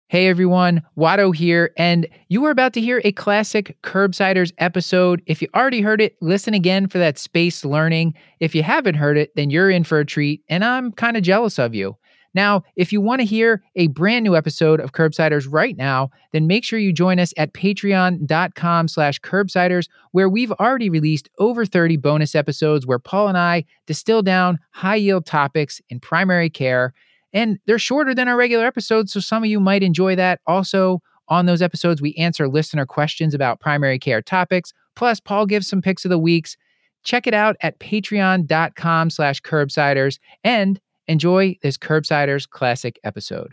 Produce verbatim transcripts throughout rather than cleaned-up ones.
Hey everyone, Watto here, and you are about to hear a classic Curbsiders episode. If you already heard it, listen again for that spaced learning. If you haven't heard it, then you're in for a treat, and I'm kind of jealous of you. Now, if you want to hear a brand new episode of Curbsiders right now, then make sure you join us at patreon.com slash curbsiders, where we've already released over thirty bonus episodes where Paul and I distill down high-yield topics in primary care. And they're shorter than our regular episodes, so some of you might enjoy that. Also, on those episodes, we answer listener questions about primary care topics. Plus, Paul gives some picks of the weeks. Check it out at patreon.com slash curbsiders and enjoy this Curbsiders classic episode.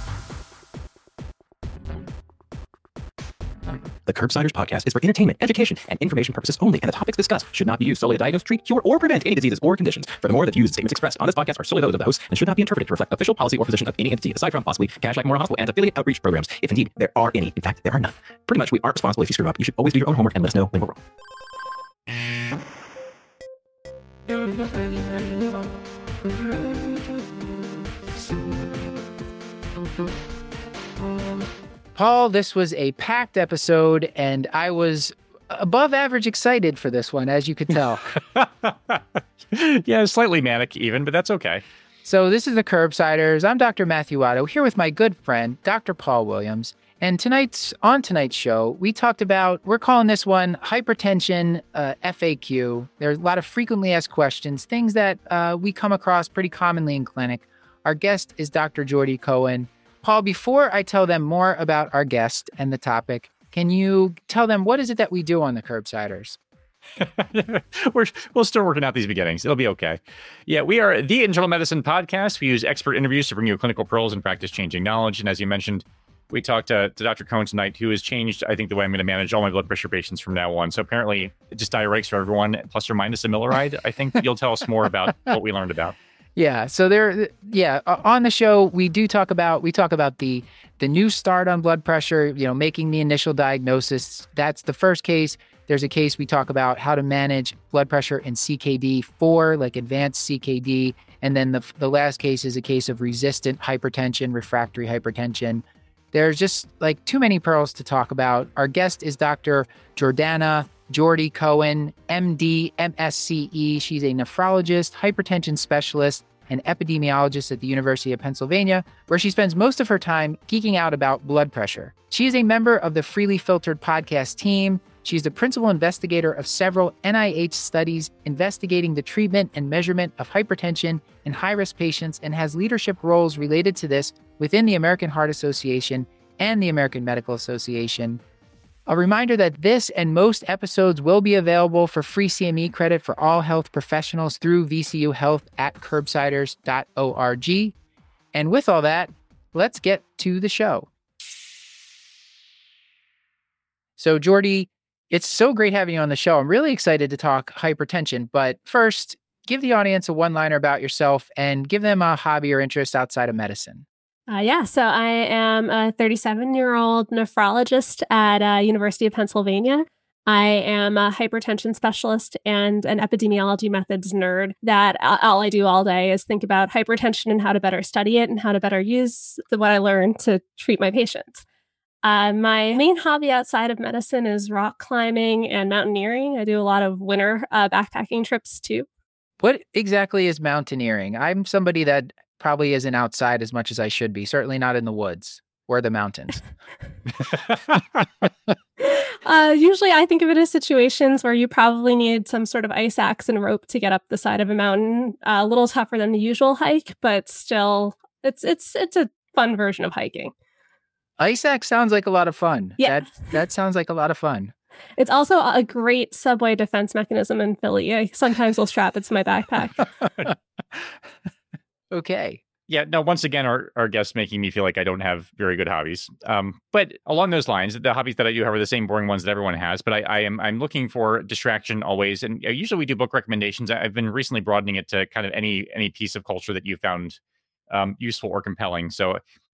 The Curbsiders podcast is for entertainment, education, and information purposes only, and the topics discussed should not be used solely to diagnose, treat, cure, or prevent any diseases or conditions. Furthermore, the views and statements expressed on this podcast are solely those of the host and should not be interpreted to reflect official policy or position of any entity, aside from possibly Cashback Memorial Hospital and affiliate outreach programs, if indeed there are any. In fact, there are none. Pretty much, we aren't responsible if you screw up. You should always do your own homework and let us know when we're wrong. Paul, this was a packed episode, and I was above average excited for this one, as you could tell. Yeah, slightly manic even, but that's okay. So this is the Curbsiders. I'm Doctor Matthew Watto, here with my good friend, Doctor Paul Williams. And tonight's on tonight's show, we talked about, we're calling this one Hypertension uh, F A Q. There's a lot of frequently asked questions, things that uh, we come across pretty commonly in clinic. Our guest is Doctor Jordy Cohen. Paul, before I tell them more about our guest and the topic, can you tell them what is it that we do on the Curbsiders? We're we're still working out these beginnings. It'll be okay. Yeah, we are the Internal Medicine podcast. We use expert interviews to bring you clinical pearls and practice-changing knowledge. And as you mentioned, we talked to, to Doctor Cohen tonight, who has changed, I think, the way I'm going to manage all my blood pressure patients from now on. So apparently, just diuretics for everyone, plus or minus a Miloride. I think you'll tell us more about what we learned about. Yeah. So there, yeah, on the show, we do talk about, we talk about the, the new start on blood pressure, you know, making the initial diagnosis. That's the first case. There's a case we talk about how to manage blood pressure in C K D four, like advanced C K D. And then the, the last case is a case of resistant hypertension, refractory hypertension. There's just like too many pearls to talk about. Our guest is Doctor Jordana Jordy Cohen, M D, M S C E. She's a nephrologist, hypertension specialist, and epidemiologist at the University of Pennsylvania, where she spends most of her time geeking out about blood pressure. She is a member of the Freely Filtered podcast team. She's the principal investigator of several N I H studies investigating the treatment and measurement of hypertension in high-risk patients and has leadership roles related to this within the American Heart Association and the American Medical Association. A reminder that this and most episodes will be available for free C M E credit for all health professionals through V C U Health at curbsiders dot org. And with all that, let's get to the show. So, Jordy, it's so great having you on the show. I'm really excited to talk hypertension. But first, give the audience a one-liner about yourself and give them a hobby or interest outside of medicine. Uh, yeah, so I am a thirty-seven-year-old nephrologist at uh, University of Pennsylvania. I am a hypertension specialist and an epidemiology methods nerd that uh, all I do all day is think about hypertension and how to better study it and how to better use the, what I learned to treat my patients. Uh, my main hobby outside of medicine is rock climbing and mountaineering. I do a lot of winter uh, backpacking trips too. What exactly is mountaineering? I'm somebody that probably isn't outside as much as I should be. Certainly not in the woods or the mountains. uh, usually I think of it as situations where you probably need some sort of ice axe and rope to get up the side of a mountain. Uh, a little tougher than the usual hike, but still it's it's it's a fun version of hiking. Ice axe sounds like a lot of fun. Yeah. That, that sounds like a lot of fun. It's also a great subway defense mechanism in Philly. I sometimes will strap it to my backpack. Okay. Yeah, no, once again, our, our guest's making me feel like I don't have very good hobbies. Um, but along those lines, the hobbies that I do have are the same boring ones that everyone has. But I, I am I'm looking for distraction always. And usually we do book recommendations. I've been recently broadening it to kind of any any piece of culture that you found um, useful or compelling. So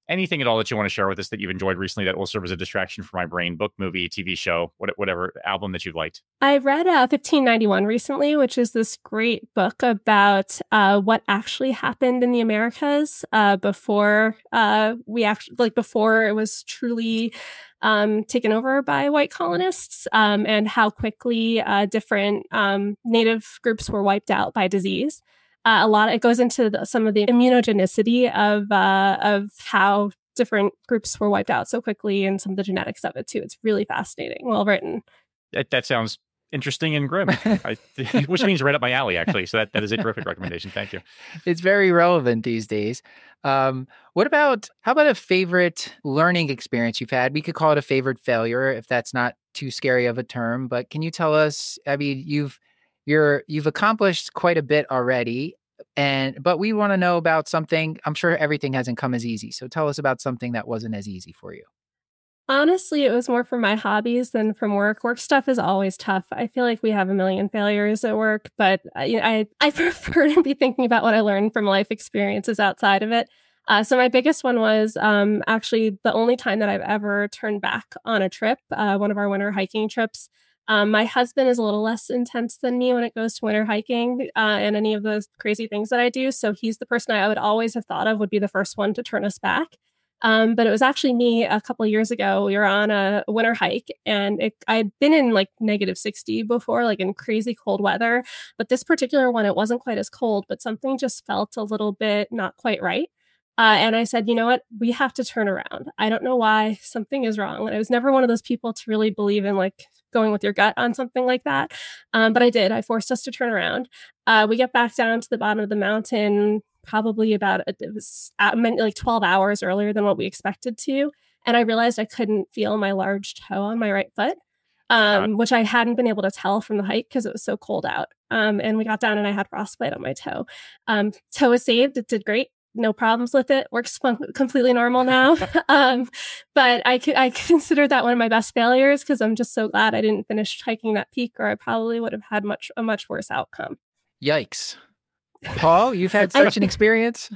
anything at all that you want to share with us that you've enjoyed recently that will serve as a distraction for my brain, book, movie, T V show, whatever album that you've liked. I read uh, fifteen ninety-one recently, which is this great book about uh, what actually happened in the Americas uh, before uh, we actually, like before it was truly um, taken over by white colonists, um, and how quickly uh, different um, native groups were wiped out by disease. Uh, a lot, it goes into the, some of the immunogenicity of uh, of how different groups were wiped out so quickly, and some of the genetics of it too. It's really fascinating, well written. That, that sounds interesting and grim, I, which means right up my alley, actually. So that, that is a terrific recommendation. Thank you. It's very relevant these days. Um, what about, how about a favorite learning experience you've had? We could call it a favorite failure if that's not too scary of a term, but can you tell us, I mean, you've, you're, you've accomplished quite a bit already, and, but we want to know about something. I'm sure everything hasn't come as easy. So tell us about something that wasn't as easy for you. Honestly, it was more from my hobbies than from work. Work stuff is always tough. I feel like we have a million failures at work, but I, I, I prefer to be thinking about what I learned from life experiences outside of it. Uh, so my biggest one was um, actually the only time that I've ever turned back on a trip, uh, one of our winter hiking trips. Um, my husband is a little less intense than me when it goes to winter hiking uh, and any of those crazy things that I do. So he's the person I would always have thought of would be the first one to turn us back. Um, but it was actually me a couple of years ago. We were on a winter hike, and it, I'd been in like negative sixty before, like in crazy cold weather. But this particular one, it wasn't quite as cold, but something just felt a little bit not quite right. Uh, and I said, you know what? We have to turn around. I don't know why. Something is wrong. And I was never one of those people to really believe in like going with your gut on something like that. Um, but I did. I forced us to turn around. Uh, we get back down to the bottom of the mountain, probably about, it was like twelve hours earlier than what we expected to. And I realized I couldn't feel my large toe on my right foot, um, which I hadn't been able to tell from the hike because it was so cold out. Um, and we got down and I had frostbite on my toe. Um, toe was saved. It did great. No problems with it. Works fun- completely normal now. um, but I, I consider that one of my best failures because I'm just so glad I didn't finish hiking that peak, or I probably would have had much a much worse outcome. Yikes. Paul, you've had such an experience?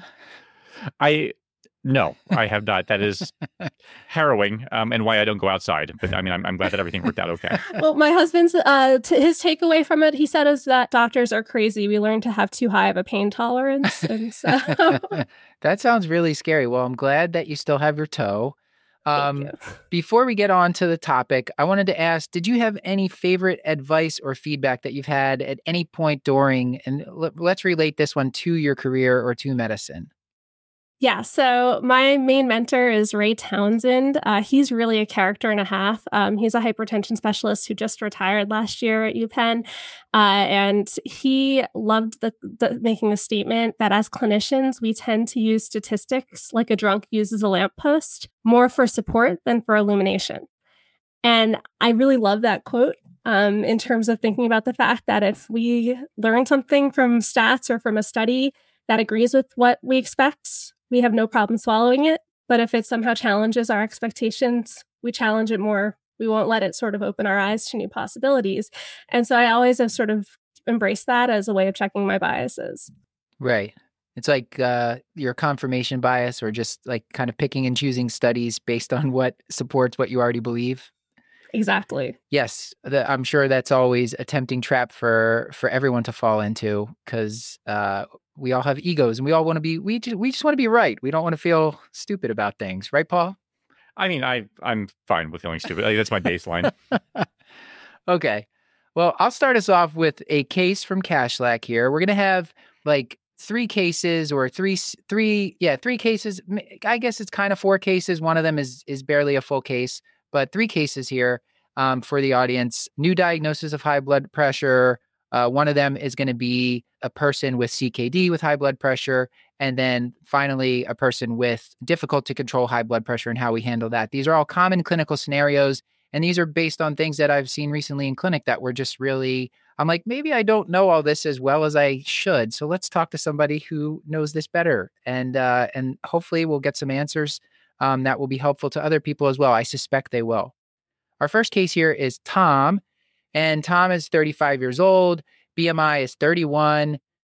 I, no, I have not. That is harrowing, um, and why I don't go outside. But I mean, I'm, I'm glad that everything worked out okay. Well, my husband's, uh, t- his takeaway from it, he said, is that doctors are crazy. We learned to have too high of a pain tolerance. And so... That sounds really scary. Well, I'm glad that you still have your toe. Um, Thank you. Before we get on to the topic, I wanted to ask, did you have any favorite advice or feedback that you've had at any point during, and l- let's relate this one to your career or to medicine? Yeah, so my main mentor is Ray Townsend. Uh, he's really a character and a half. Um, he's a hypertension specialist who just retired last year at UPenn. Uh, and he loved the, the, making the statement that as clinicians, we tend to use statistics like a drunk uses a lamppost more for support than for illumination. And I really love that quote um, in terms of thinking about the fact that if we learn something from stats or from a study that agrees with what we expect, we have no problem swallowing it. But if it somehow challenges our expectations, we challenge it more. We won't let it sort of open our eyes to new possibilities. And so I always have sort of embraced that as a way of checking my biases. Right. It's like uh, your confirmation bias, or just like kind of picking and choosing studies based on what supports what you already believe. Exactly. Yes, the, I'm sure that's always a tempting trap for for everyone to fall into, because uh, we all have egos and we all want to be, we just, we just want to be right. We don't want to feel stupid about things. Right, Paul? I mean, I, I'm fine with feeling stupid. Like, that's my baseline. Okay. Well, I'll start us off with a case from Kashlak here. We're going to have like three cases or three, three, yeah, three cases. I guess it's kind of four cases. One of them is is barely a full case, but three cases here um, for the audience. New diagnosis of high blood pressure. Uh, one of them is going to be a person with C K D with high blood pressure. And then finally, a person with difficult to control high blood pressure and how we handle that. These are all common clinical scenarios. And these are based on things that I've seen recently in clinic that were just really, I'm like, maybe I don't know all this as well as I should. So let's talk to somebody who knows this better. And uh, and hopefully we'll get some answers um, that will be helpful to other people as well. I suspect they will. Our first case here is Tom. And Tom is thirty-five years old. B M I is thirty-one.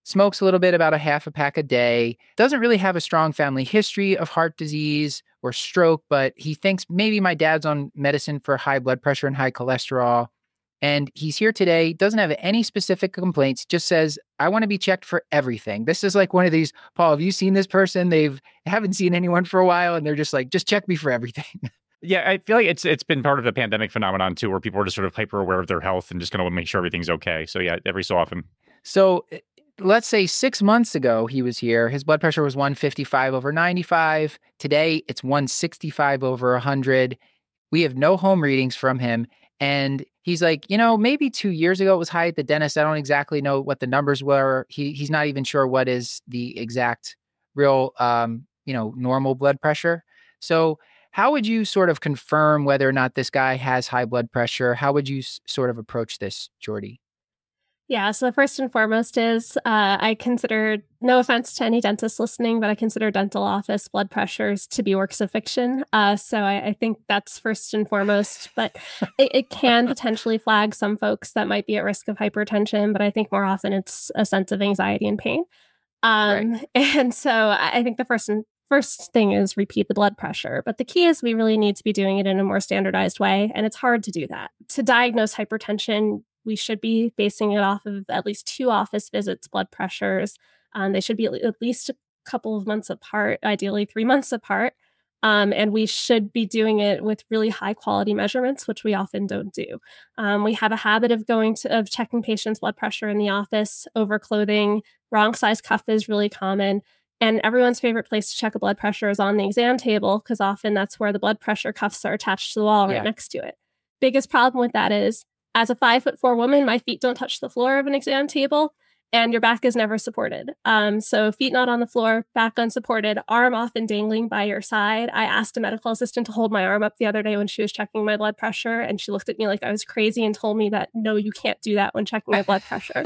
smokes a little bit, about a half a pack a day, doesn't really have a strong family history of heart disease or stroke, but he thinks maybe my dad's on medicine for high blood pressure and high cholesterol. And he's here today, doesn't have any specific complaints, just says, I want to be checked for everything. This is like one of these, Paul, have you seen this person? They've haven't seen anyone for a while, and they're just like, just check me for everything. Yeah, I feel like it's it's been part of the pandemic phenomenon too, where people are just sort of hyper aware of their health and just going to make sure everything's okay. So yeah, every so often. So let's say six months ago he was here, his blood pressure was one fifty-five over ninety-five. Today it's one sixty-five over one hundred. We have no home readings from him. And he's like, you know, maybe two years ago it was high at the dentist. I don't exactly know what the numbers were. He he's not even sure what is the exact real, um, you know, normal blood pressure. So how would you sort of confirm whether or not this guy has high blood pressure? How would you s- sort of approach this, Jordy? Yeah, so first and foremost is uh, I consider, no offense to any dentists listening, but I consider dental office blood pressures to be works of fiction. Uh, so I, I think that's first and foremost, but it, it can potentially flag some folks that might be at risk of hypertension, but I think more often it's a sense of anxiety and pain. Um, right. And so I think the first and First thing is repeat the blood pressure, but the key is we really need to be doing it in a more standardized way, and it's hard to do that. To diagnose hypertension, we should be basing it off of at least two office visits, blood pressures. Um, they should be at least a couple of months apart, ideally three months apart, um, and we should be doing it with really high quality measurements, which we often don't do. Um, we have a habit of going to of checking patients' blood pressure in the office, over clothing, wrong size cuff is really common. And everyone's favorite place to check a blood pressure is on the exam table, because often that's where the blood pressure cuffs are attached to the wall right yeah. next to it. Biggest problem with that is, as a five foot four woman, my feet don't touch the floor of an exam table, and your back is never supported. Um, so feet not on the floor, back unsupported, arm often dangling by your side. I asked a medical assistant to hold my arm up the other day when she was checking my blood pressure, and she looked at me like I was crazy and told me that, no, you can't do that when checking my blood pressure.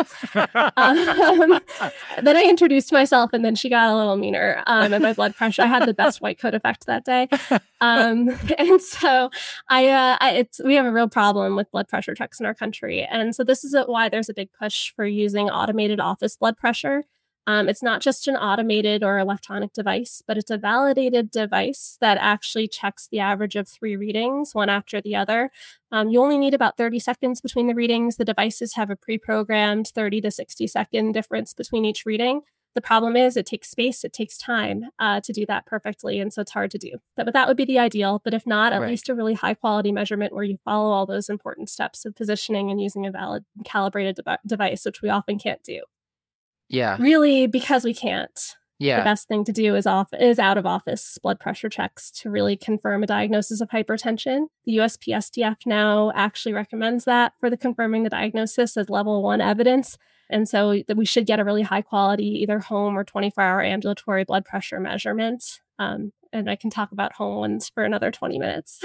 um, then I introduced myself, and then she got a little meaner. Um, and my blood pressure, I had the best white coat effect that day. Um, and so I, uh, I, it's, we have a real problem with blood pressure checks in our country. And so this is why there's a big push for using automated office blood pressure. Um, it's not just an automated or electronic device, but it's a validated device that actually checks the average of three readings, one after the other. Um, you only need about thirty seconds between the readings. The devices have a pre-programmed thirty to sixty second difference between each reading. The problem is it takes space, it takes time uh, to do that perfectly. And so it's hard to do. But, but that would be the ideal. But if not, at right. least a really high quality measurement where you follow all those important steps of positioning and using a valid calibrated de- device, which we often can't do. Yeah. Really, because we can't. Yeah. The best thing to do is off is out of office blood pressure checks to really confirm a diagnosis of hypertension. The U S P S D F now actually recommends that for the confirming the diagnosis as level one evidence. And so that we should get a really high quality, either home or twenty-four hour ambulatory blood pressure measurement. Um, and I can talk about home ones for another twenty minutes.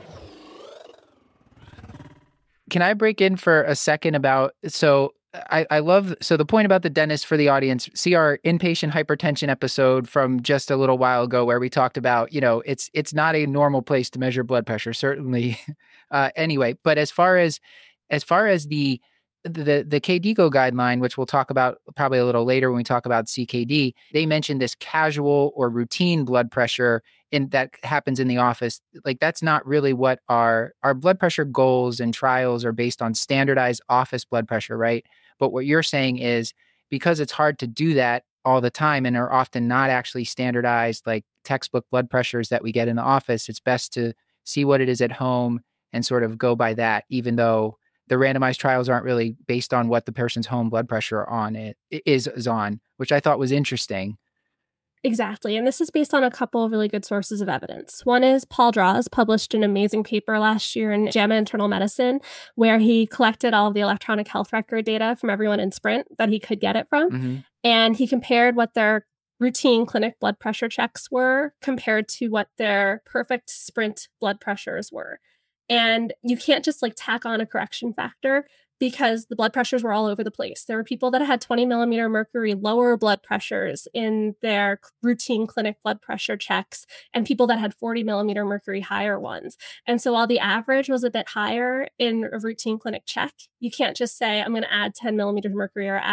Can I break in for a second about, so I, I love, so the point about the dentist for the audience, see our inpatient hypertension episode from just a little while ago where we talked about, you know, it's it's not a normal place to measure blood pressure, certainly. Uh, anyway, but as far as, as far as the, the, the K D I G O guideline, which we'll talk about probably a little later when we talk about C K D, they mentioned this casual or routine blood pressure in that happens in the office. Like that's not really what our, our blood pressure goals and trials are based on, standardized office blood pressure, right? But what you're saying is because it's hard to do that all the time and are often not actually standardized like textbook blood pressures that we get in the office, it's best to see what it is at home and sort of go by that, even though the randomized trials aren't really based on what the person's home blood pressure on it is, is on, which I thought was interesting. Exactly. And this is based on a couple of really good sources of evidence. One is Paul Draws published an amazing paper last year in JAMA Internal Medicine, where he collected all of the electronic health record data from everyone in Sprint that he could get it from. Mm-hmm. And he compared what their routine clinic blood pressure checks were compared to what their perfect Sprint blood pressures were. And you can't just like tack on a correction factor, because the blood pressures were all over the place. There were people that had twenty millimeter mercury lower blood pressures in their routine clinic blood pressure checks, and people that had forty millimeter mercury higher ones. And so while the average was a bit higher in a routine clinic check, you can't just say, I'm going to add ten millimeters mercury or add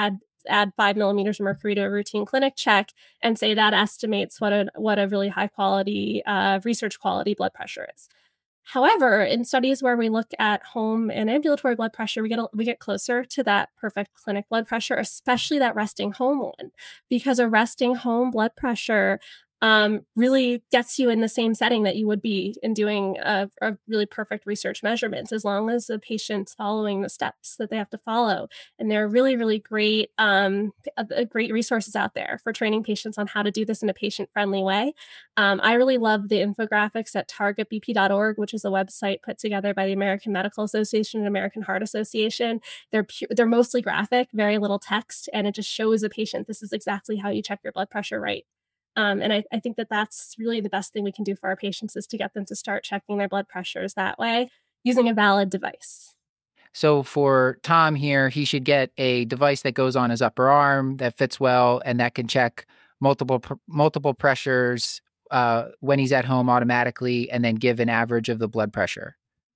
add five millimeters of mercury to a routine clinic check and say that estimates what a, what a really high quality, uh, research quality blood pressure is. However, in studies where we look at home and ambulatory blood pressure, we get a, we get closer to that perfect clinic blood pressure, especially that resting home one, because a resting home blood pressure um, really gets you in the same setting that you would be in doing a, a really perfect research measurement, as long as the patient's following the steps that they have to follow. And there are really, really great, um, uh, great resources out there for training patients on how to do this in a patient-friendly way. Um, I really love the infographics at target b p dot org, which is a website put together by the American Medical Association and American Heart Association. They're pu- they're mostly graphic, very little text, and it just shows a patient this is exactly how you check your blood pressure right. Um, and I, I think that that's really the best thing we can do for our patients, is to get them to start checking their blood pressures that way using a valid device. So for Tom here, he should get a device that goes on his upper arm that fits well and that can check multiple pr- multiple pressures uh, when he's at home automatically, and then give an average of the blood pressure.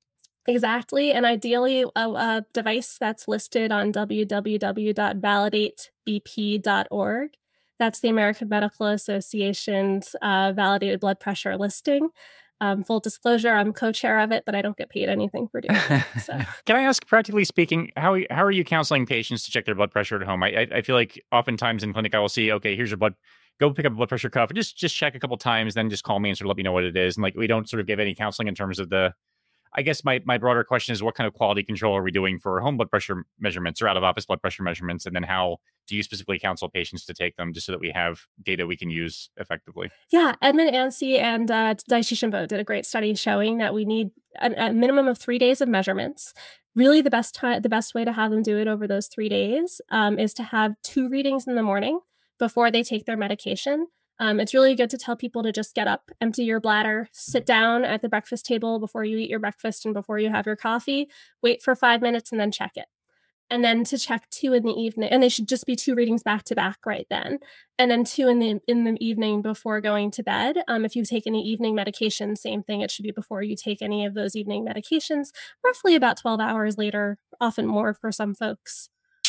Exactly. And ideally, a, a device that's listed on w w w dot validate b p dot org. That's the American Medical Association's uh, validated blood pressure listing. Um, full disclosure, I'm co-chair of it, but I don't get paid anything for doing it. So. Can I ask, practically speaking, how how are you counseling patients to check their blood pressure at home? I I, I feel like oftentimes in clinic I will see, okay, here's your blood, go pick up a blood pressure cuff, and just just check a couple times, then just call me and sort of let me know what it is. And like, we don't sort of give any counseling in terms of the. I guess my, my broader question is, what kind of quality control are we doing for home blood pressure measurements or out of office blood pressure measurements? And then how do you specifically counsel patients to take them, just so that we have data we can use effectively? Yeah, Edmund Ansey and uh, Daiichi Shinbo did a great study showing that we need a, a minimum of three days of measurements. Really, the best time, the best way to have them do it over those three days um, is to have two readings in the morning before they take their medication. Um, it's really good to tell people to just get up, empty your bladder, sit down at the breakfast table before you eat your breakfast and before you have your coffee, wait for five minutes and then check it. And then to check two in the evening, and they should just be two readings back to back right then. And then two in the in the evening before going to bed. Um, if you take any evening medication, same thing. It should be before you take any of those evening medications, roughly about twelve hours later, often more for some folks.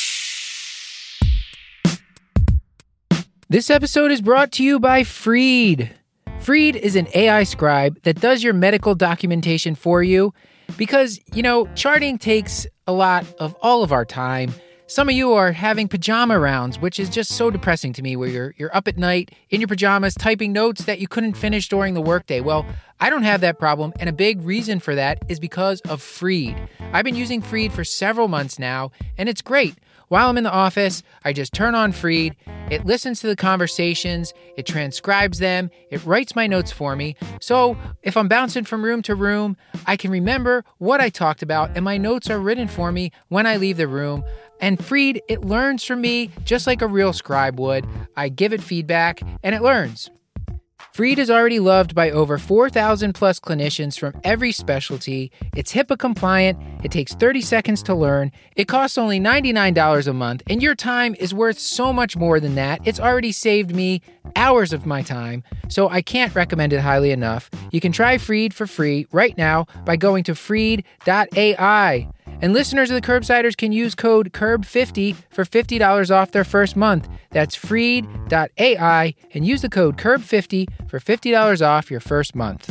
This episode is brought to you by Freed. Freed is an A I scribe that does your medical documentation for you because, you know, charting takes a lot of all of our time. Some of you are having pajama rounds, which is just so depressing to me, where you're you're up at night in your pajamas typing notes that you couldn't finish during the workday. Well, I don't have that problem, and a big reason for that is because of Freed. I've been using Freed for several months now, and it's great. While I'm in the office, I just turn on Freed. It listens to the conversations, it transcribes them, it writes my notes for me. So if I'm bouncing from room to room, I can remember what I talked about, and my notes are written for me when I leave the room. And Freed, it learns from me just like a real scribe would. I give it feedback, and it learns. Freed is already loved by over four thousand plus clinicians from every specialty. It's HIPAA compliant. It takes thirty seconds to learn. It costs only ninety-nine dollars a month, and your time is worth so much more than that. It's already saved me hours of my time, so I can't recommend it highly enough. You can try Freed for free right now by going to freed dot a i. And listeners of the Curbsiders can use code C U R B fifty for fifty dollars off their first month. That's freed dot a i and use the code C U R B fifty for fifty dollars off your first month.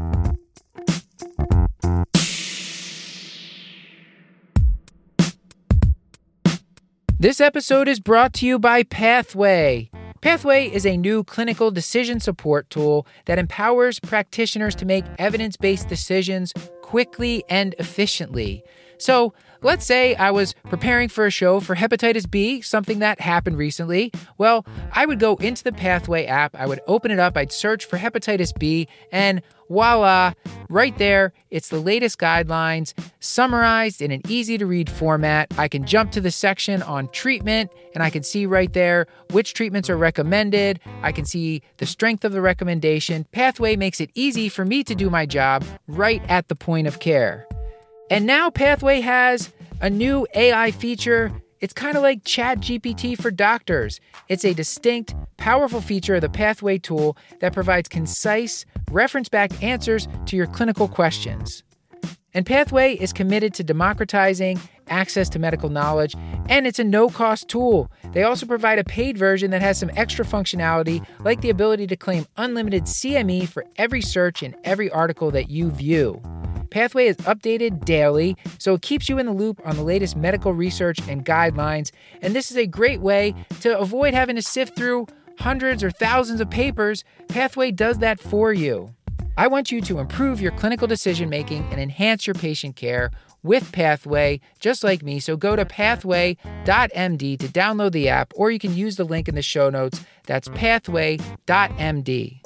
This episode is brought to you by Pathway. Pathway is a new clinical decision support tool that empowers practitioners to make evidence-based decisions quickly and efficiently. So let's say I was preparing for a show for hepatitis B, something that happened recently. Well, I would go into the Pathway app, I would open it up, I'd search for hepatitis B, and voila, right there, it's the latest guidelines, summarized in an easy-to-read format. I can jump to the section on treatment, and I can see right there which treatments are recommended. I can see the strength of the recommendation. Pathway makes it easy for me to do my job right at the point of care. And now Pathway has a new A I feature. It's kind of like ChatGPT for doctors. It's a distinct, powerful feature of the Pathway tool that provides concise, reference-backed answers to your clinical questions. And Pathway is committed to democratizing access to medical knowledge, and it's a no-cost tool. They also provide a paid version that has some extra functionality, like the ability to claim unlimited C M E for every search and every article that you view. Pathway is updated daily, so it keeps you in the loop on the latest medical research and guidelines, and this is a great way to avoid having to sift through hundreds or thousands of papers. Pathway does that for you. I want you to improve your clinical decision-making and enhance your patient care with Pathway, just like me. So go to pathway dot m d to download the app, or you can use the link in the show notes. That's pathway dot m d.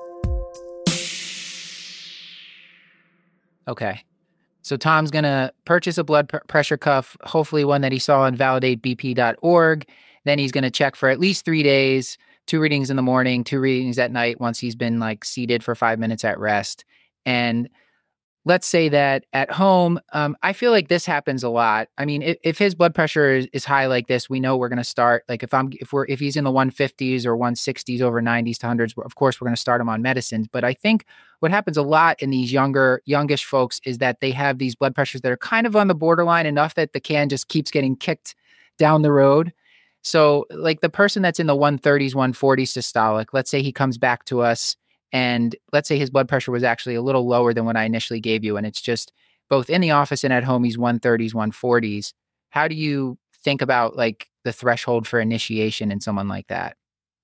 Okay. So Tom's going to purchase a blood pr- pressure cuff, hopefully one that he saw on validate b p dot org. Then he's going to check for at least three days. Two readings in the morning, two readings at night once he's been like seated for five minutes at rest. And let's say that at home, um, I feel like this happens a lot. I mean, if, if his blood pressure is, is high like this, we know we're going to start, like if I'm, if we're, if he's in the one fifties or one sixties over nineties to hundreds, of course, we're going to start him on medicines. But I think what happens a lot in these younger, youngish folks is that they have these blood pressures that are kind of on the borderline enough that the can just keeps getting kicked down the road. So like the person that's in the one thirties, one forties systolic, let's say he comes back to us and let's say his blood pressure was actually a little lower than what I initially gave you. And it's just both in the office and at home, he's one thirties, one forties. How do you think about like the threshold for initiation in someone like that?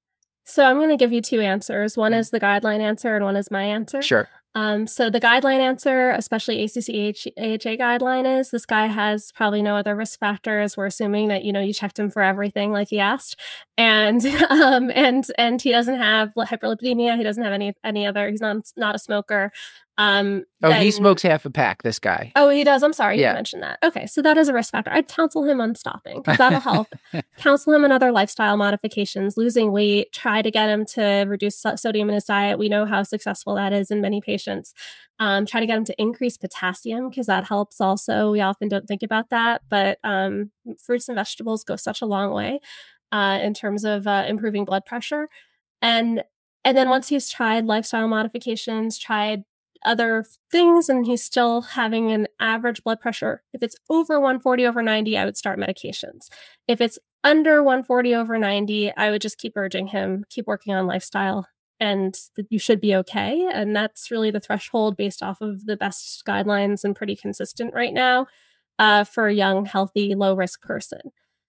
So I'm going to give you two answers. One is the guideline answer and one is my answer. Sure. Um, so the guideline answer, especially A C C A H A guideline, is this guy has probably no other risk factors. We're assuming that, you know, you checked him for everything like he asked. And um, and and he doesn't have hyperlipidemia. He doesn't have any any other, he's not not a smoker. Um, oh, then, he smokes half a pack, this guy. Oh, he does. I'm sorry. Yeah. You mentioned that. Okay. So that is a risk factor. I'd counsel him on stopping because that'll help. Counsel him on other lifestyle modifications, losing weight, try to get him to reduce so- sodium in his diet. We know how successful that is in many patients. Um, try to get him to increase potassium because that helps also. We often don't think about that, but um, fruits and vegetables go such a long way uh, in terms of uh, improving blood pressure. And, and then once he's tried lifestyle modifications, tried other things, and he's still having an average blood pressure. If it's over one forty over ninety, I would start medications. If it's under one forty over ninety, I would just keep urging him, keep working on lifestyle, and you should be okay. And that's really the threshold based off of the best guidelines and pretty consistent right now uh, for a young, healthy, low-risk person.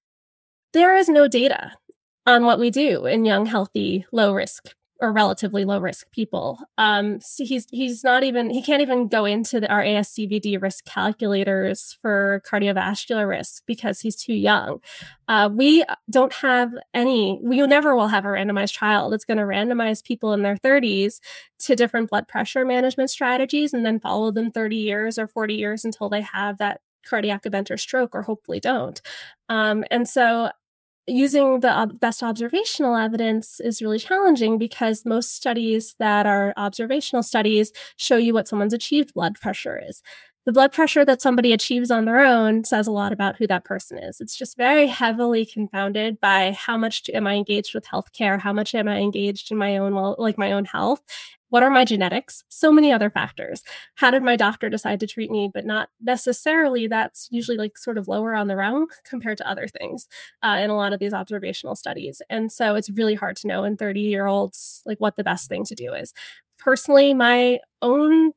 There is no data on what we do in young, healthy, low-risk or relatively low risk people. Um, so he's he's not even, he can't even go into the, our A S C V D risk calculators for cardiovascular risk because he's too young. Uh, we don't have any, we never will have a randomized trial that's going to randomize people in their thirties to different blood pressure management strategies and then follow them thirty years or forty years until they have that cardiac event or stroke, or hopefully don't. Um, and so using the ob- best observational evidence is really challenging because most studies that are observational studies show you what someone's achieved blood pressure is. The blood pressure that somebody achieves on their own says a lot about who that person is. It's just very heavily confounded by how much am I engaged with healthcare? How much am I engaged in my own, well, like my own health? What are my genetics? So many other factors. How did my doctor decide to treat me? But not necessarily, that's usually like sort of lower on the rung compared to other things uh, in a lot of these observational studies. And so it's really hard to know in thirty year olds, like what the best thing to do is. Personally, my own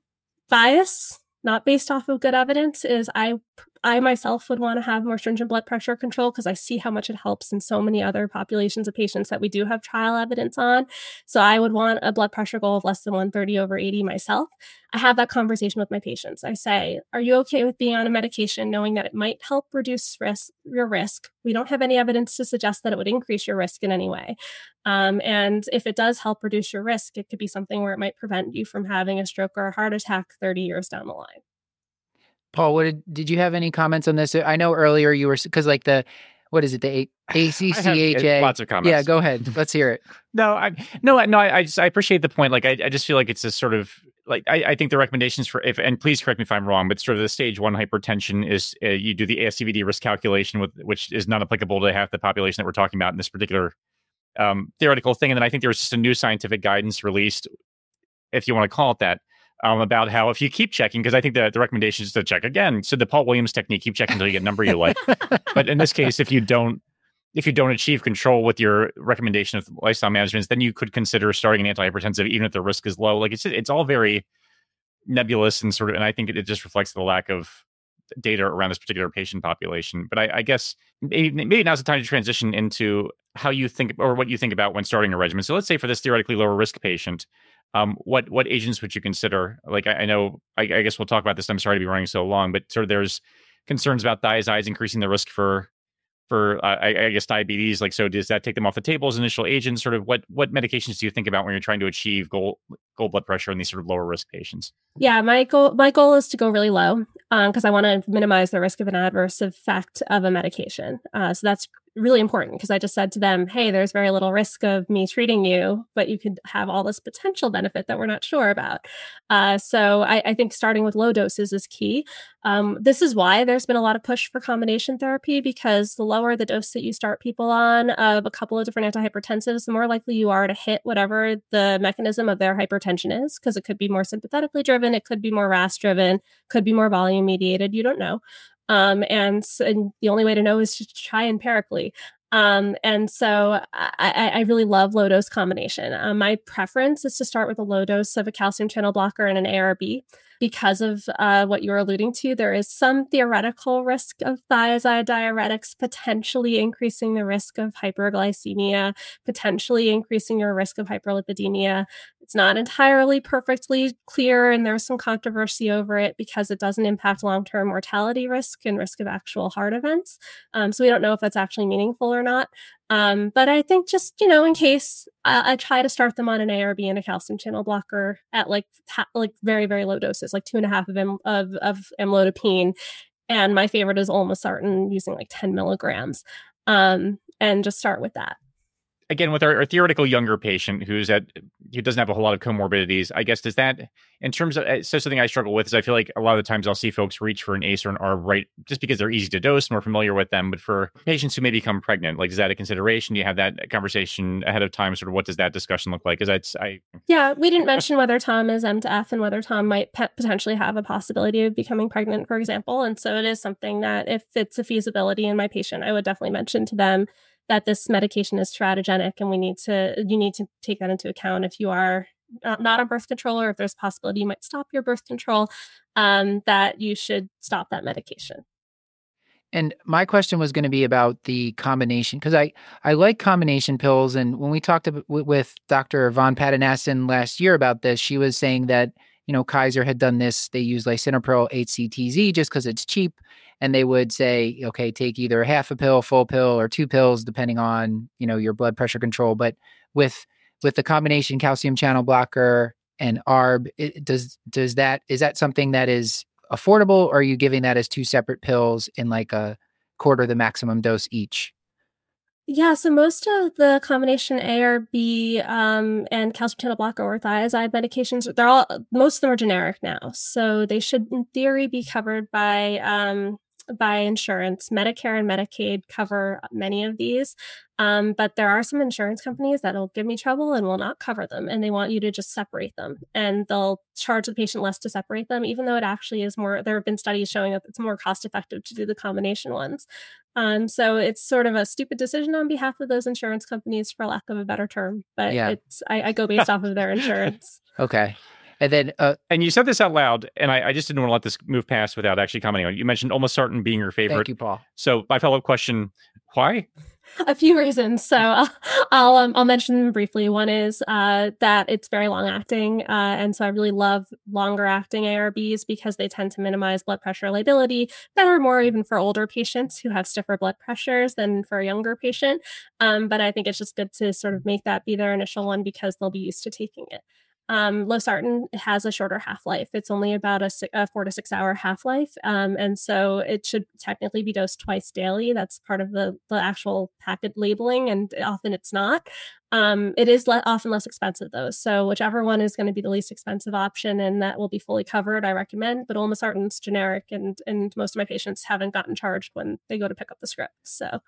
bias, not based off of good evidence, is I I myself would want to have more stringent blood pressure control because I see how much it helps in so many other populations of patients that we do have trial evidence on. So I would want a blood pressure goal of less than one thirty over eighty myself. I have that conversation with my patients. I say, are you okay with being on a medication knowing that it might help reduce risk, your risk? We don't have any evidence to suggest that it would increase your risk in any way. Um, and if it does help reduce your risk, it could be something where it might prevent you from having a stroke or a heart attack thirty years down the line. Paul, what did, did you have any comments on this? I know earlier you were, because like the, what is it, the A C C H A? Lots of comments. Yeah, go ahead. Let's hear it. No, I no, no. I, I just I appreciate the point. Like, I, I just feel like it's a sort of like I, I think the recommendations for if and please correct me if I'm wrong, but sort of the stage one hypertension is uh, you do the A S C V D risk calculation with which is not applicable to half the population that we're talking about in this particular um, theoretical thing. And then I think there was just a new scientific guidance released, if you want to call it that, um, about how if you keep checking, because I think the, the recommendation is to check again. So the Paul Williams technique, keep checking until you get a number you like. But in this case, if you don't, if you don't achieve control with your recommendation of lifestyle management, then you could consider starting an antihypertensive, even if the risk is low. Like it's it's all very nebulous and sort of, and I think it, it just reflects the lack of data around this particular patient population. But I, I guess maybe, maybe now's the time to transition into how you think or what you think about when starting a regimen. So let's say for this theoretically lower risk patient, um, what what agents would you consider? Like I, I know, I, I guess we'll talk about this. I'm sorry to be running so long, but sort of there's concerns about thiazides increasing the risk for for uh, I, I guess diabetes. Like, so does that take them off the table as initial agents? Sort of what what medications do you think about when you're trying to achieve goal goal blood pressure in these sort of lower risk patients? Yeah, my goal my goal is to go really low because um, I want to minimize the risk of an adverse effect of a medication. Uh, so that's really important because I just said to them, hey, there's very little risk of me treating you, but you could have all this potential benefit that we're not sure about. Uh, so I, I think starting with low doses is key. Um, this is why there's been a lot of push for combination therapy, because the lower the dose that you start people on of a couple of different antihypertensives, the more likely you are to hit whatever the mechanism of their hypertension is, because it could be more sympathetically driven, it could be more R A S driven, could be more volume mediated, you don't know. Um, and, and the only way to know is to try empirically. Um, and so I, I really love low dose combination. Um, my preference is to start with a low dose of a calcium channel blocker and an A R B. Because of uh, what you were alluding to, there is some theoretical risk of thiazide diuretics potentially increasing the risk of hyperglycemia, potentially increasing your risk of hyperlipidemia. It's not entirely perfectly clear, and there's some controversy over it because it doesn't impact long-term mortality risk and risk of actual heart events. Um, so we don't know if that's actually meaningful or not. Um, but I think just, you know, in case I, I try to start them on an A R B and a calcium channel blocker at like ha- like very, very low doses, like two and a half of, M- of, of amlodipine. And my favorite is olmesartan using like ten milligrams um, and just start with that. Again, with our, our theoretical younger patient who's at who doesn't have a whole lot of comorbidities, I guess does that in terms of so something I struggle with is I feel like a lot of the times I'll see folks reach for an A C E or an A R B right just because they're easy to dose and we're familiar with them. But for patients who may become pregnant, like is that a consideration? Do you have that conversation ahead of time? Sort of what does that discussion look like? Because that's I yeah, we didn't mention whether Tom is M to F and whether Tom might pe- potentially have a possibility of becoming pregnant, for example. And so it is something that if it's a feasibility in my patient, I would definitely mention to them that this medication is teratogenic and we need to, you need to take that into account if you are not on birth control or if there's a possibility you might stop your birth control, um, that you should stop that medication. And my question was going to be about the combination, because I, I like combination pills. And when we talked to, with Doctor Von Padenassen last year about this, she was saying that, you know, Kaiser had done this. They use lisinopril H C T Z just because it's cheap. And they would say, okay, take either half a pill, full pill, or two pills, depending on, you know, your blood pressure control. But with with the combination calcium channel blocker and A R B, it, does does that is that something that is affordable, or are you giving that as two separate pills in like a quarter the maximum dose each? Yeah, so most of the combination A R B um, and calcium channel blocker or thiazide medications, they're all most of them are generic now, so they should, in theory, be covered by um, by insurance. Medicare and Medicaid cover many of these, um, but there are some insurance companies that'll give me trouble and will not cover them, and they want you to just separate them, and they'll charge the patient less to separate them, even though it actually is more. There have been studies showing that it's more cost effective to do the combination ones. Um, so it's sort of a stupid decision on behalf of those insurance companies, for lack of a better term. But yeah. it's I, I go based off of their insurance. Okay. And then, uh, and you said this out loud, and I, I just didn't want to let this move past without actually commenting on it. You mentioned olmesartan being your favorite. Thank you, Paul. So my follow-up question, why? A few reasons. So I'll I'll, um, I'll mention them briefly. One is uh, that it's very long acting. Uh, and so I really love longer acting A R Bs because they tend to minimize blood pressure liability, better more even for older patients who have stiffer blood pressures than for a younger patient. Um, but I think it's just good to sort of make that be their initial one because they'll be used to taking it. Um, losartan has a shorter half-life. It's only about a, six, a four to six hour half-life. Um, and so it should technically be dosed twice daily. That's part of the, the actual packet labeling, and often it's not. Um, it is le- often less expensive though. So whichever one is going to be the least expensive option and that will be fully covered, I recommend. But olmesartan's generic, and, and most of my patients haven't gotten charged when they go to pick up the script. So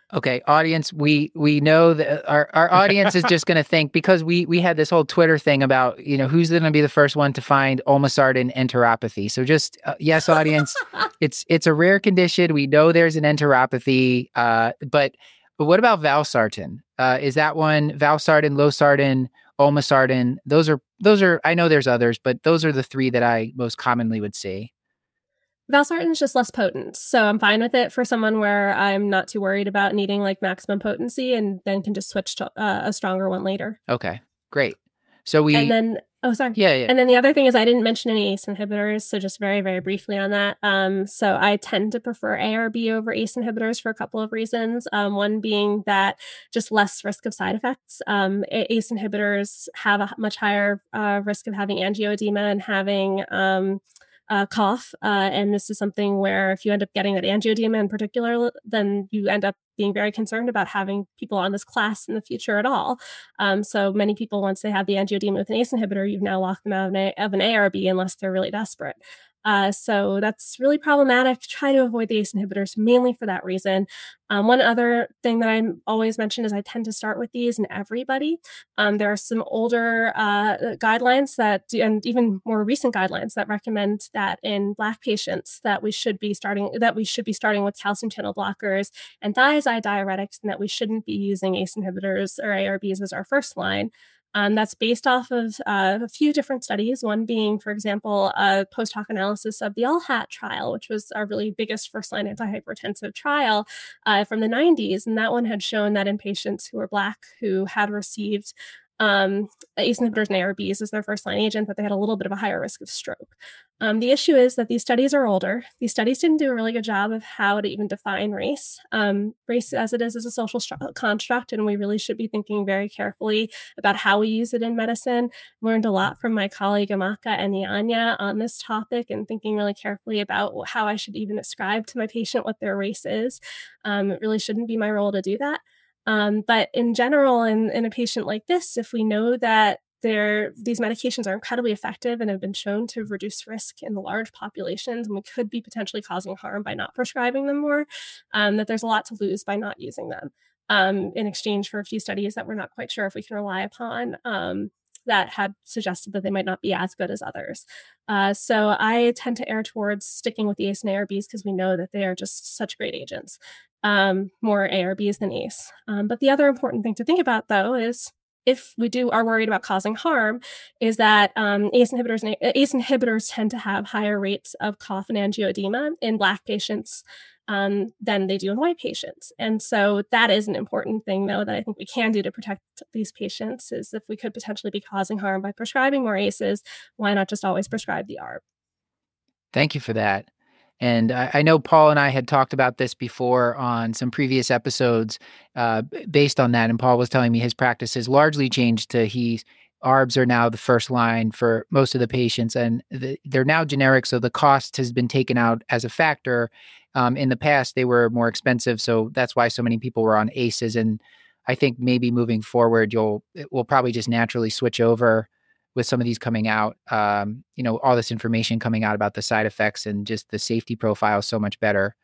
Okay, audience, we we know that our, our audience is just going to think, because we we had this whole Twitter thing about, you know, who's going to be the first one to find olmesartan enteropathy. So just, uh, yes, audience, it's it's a rare condition. We know there's an enteropathy, uh, but but what about valsartan? Uh, is that one valsartan, losartan, olmesartan? Those are, those are, I know there's others, but those are the three that I most commonly would see. Valsartan is just less potent, so I'm fine with it for someone where I'm not too worried about needing like maximum potency, and then can just switch to uh, a stronger one later. Okay, great. So we and then oh sorry yeah yeah and then the other thing is I didn't mention any A C E inhibitors, so just very very briefly on that. Um, so I tend to prefer A R B over A C E inhibitors for a couple of reasons. Um, one being that just less risk of side effects. Um, A C E inhibitors have a much higher uh, risk of having angioedema and having um, Uh, cough. Uh, and this is something where if you end up getting that angioedema in particular, then you end up being very concerned about having people on this class in the future at all. Um, so many people, once they have the angioedema with an A C E inhibitor, you've now locked them out of an, A- of an A R B unless they're really desperate. Uh, so that's really problematic. Try to avoid the A C E inhibitors mainly for that reason. Um, one other thing that I always mention is I tend to start with these in everybody. Um, there are some older uh, guidelines that, do, and even more recent guidelines that recommend that in Black patients that we should be starting that we should be starting with calcium channel blockers and thiazide diuretics, and that we shouldn't be using A C E inhibitors or A R Bs as our first line. Um, that's based off of uh, a few different studies, one being, for example, a post hoc analysis of the L H A T trial, which was our really biggest first-line antihypertensive trial uh, from the nineties. And that one had shown that in patients who were Black who had received um, A C E inhibitors and A R Bs as their first-line agent, that they had a little bit of a higher risk of stroke. Um, the issue is that these studies are older. These studies didn't do a really good job of how to even define race. Um, race, as it is, is a social stru- construct, and we really should be thinking very carefully about how we use it in medicine. Learned a lot from my colleague Amaka and Yanya on this topic, and thinking really carefully about how I should even ascribe to my patient what their race is. Um, it really shouldn't be my role to do that. Um, but in general, in, in a patient like this, if we know that They're, these medications are incredibly effective and have been shown to reduce risk in large populations, and we could be potentially causing harm by not prescribing them more, um, that there's a lot to lose by not using them um, in exchange for a few studies that we're not quite sure if we can rely upon um, that had suggested that they might not be as good as others. Uh, so I tend to err towards sticking with the A C E and A R Bs because we know that they are just such great agents, um, more A R Bs than A C E. Um, but the other important thing to think about, though, is if we do are worried about causing harm, is that um, A C E inhibitors A C E inhibitors tend to have higher rates of cough and angioedema in Black patients um, than they do in white patients. And so that is an important thing, though, that I think we can do to protect these patients, is if we could potentially be causing harm by prescribing more A C Es, why not just always prescribe the A R B? Thank you for that. And I, I know Paul and I had talked about this before on some previous episodes uh, based on that. And Paul was telling me his practice has largely changed to he's A R Bs are now the first line for most of the patients, and the, they're now generic. So the cost has been taken out as a factor. Um, in the past, they were more expensive. So that's why so many people were on A C Es. And I think maybe moving forward, you'll, we'll probably just naturally switch over with some of these coming out, um, you know, all this information coming out about the side effects and just the safety profile so much better.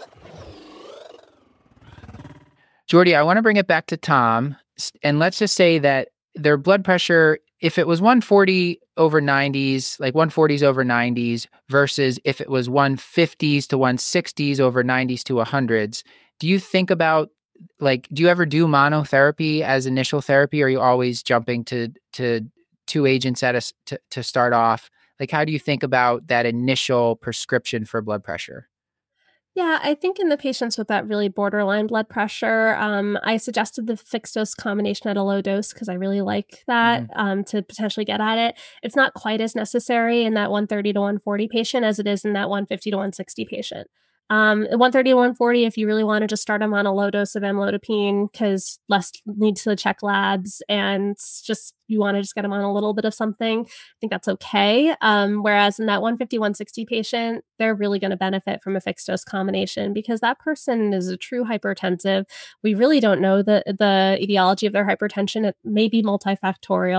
Jordy, I want to bring it back to Tom, and let's just say that their blood pressure, if it was one forty over nineties, like one forties over nineties, versus if it was one fifties to one sixties over nineties to one hundreds, do you think about, like, do you ever do monotherapy as initial therapy, or are you always jumping to to two agents at a, to, to start off? Like, how do you think about that initial prescription for blood pressure? Yeah, I think in the patients with that really borderline blood pressure, um, I suggested the fixed dose combination at a low dose because I really like that mm-hmm. um, to potentially get at it. It's not quite as necessary in that one thirty to one forty patient as it is in that one fifty to one sixty patient. Um, one thirty to one forty, if you really want to just start them on a low dose of amlodipine because less need to check labs and just you want to just get them on a little bit of something, I think that's okay. Um, whereas in that one fifty, one sixty patient, they're really going to benefit from a fixed dose combination because that person is a true hypertensive. We really don't know the, the etiology of their hypertension. It may be multifactorial.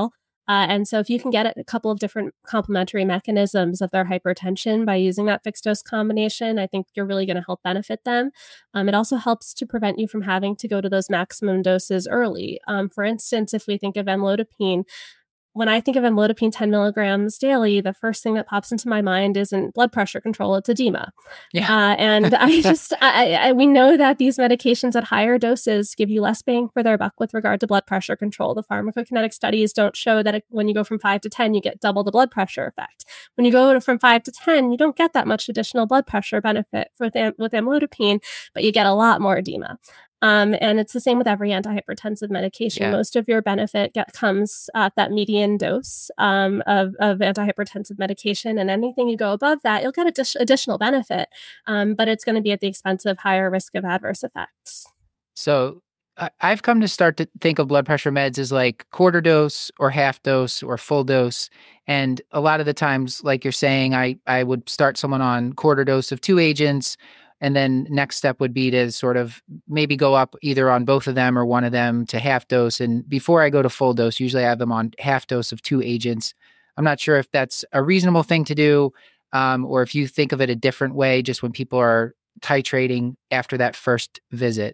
Uh, and so if you can get a couple of different complementary mechanisms of their hypertension by using that fixed dose combination, I think you're really going to help benefit them. Um, it also helps to prevent you from having to go to those maximum doses early. Um, for instance, if we think of amlodipine, when I think of amlodipine ten milligrams daily, the first thing that pops into my mind isn't blood pressure control, it's edema. Yeah. Uh, and I just, I, I, we know that these medications at higher doses give you less bang for their buck with regard to blood pressure control. The pharmacokinetic studies don't show that it, when you go from five to ten, you get double the blood pressure effect. When you go to, from five to ten, you don't get that much additional blood pressure benefit with, am, with amlodipine, but you get a lot more edema. Um, and it's the same with every antihypertensive medication. Yeah. Most of your benefit get, comes at that median dose um, of, of antihypertensive medication. And anything you go above that, you'll get addi- additional benefit, um, but it's going to be at the expense of higher risk of adverse effects. So I- I've come to start to think of blood pressure meds as like quarter dose or half dose or full dose. And a lot of the times, like you're saying, I, I would start someone on quarter dose of two agents. And then next step would be to sort of maybe go up either on both of them or one of them to half dose. And before I go to full dose, usually I have them on half dose of two agents. I'm not sure if that's a reasonable thing to do, um, or if you think of it a different way, just when people are titrating after that first visit.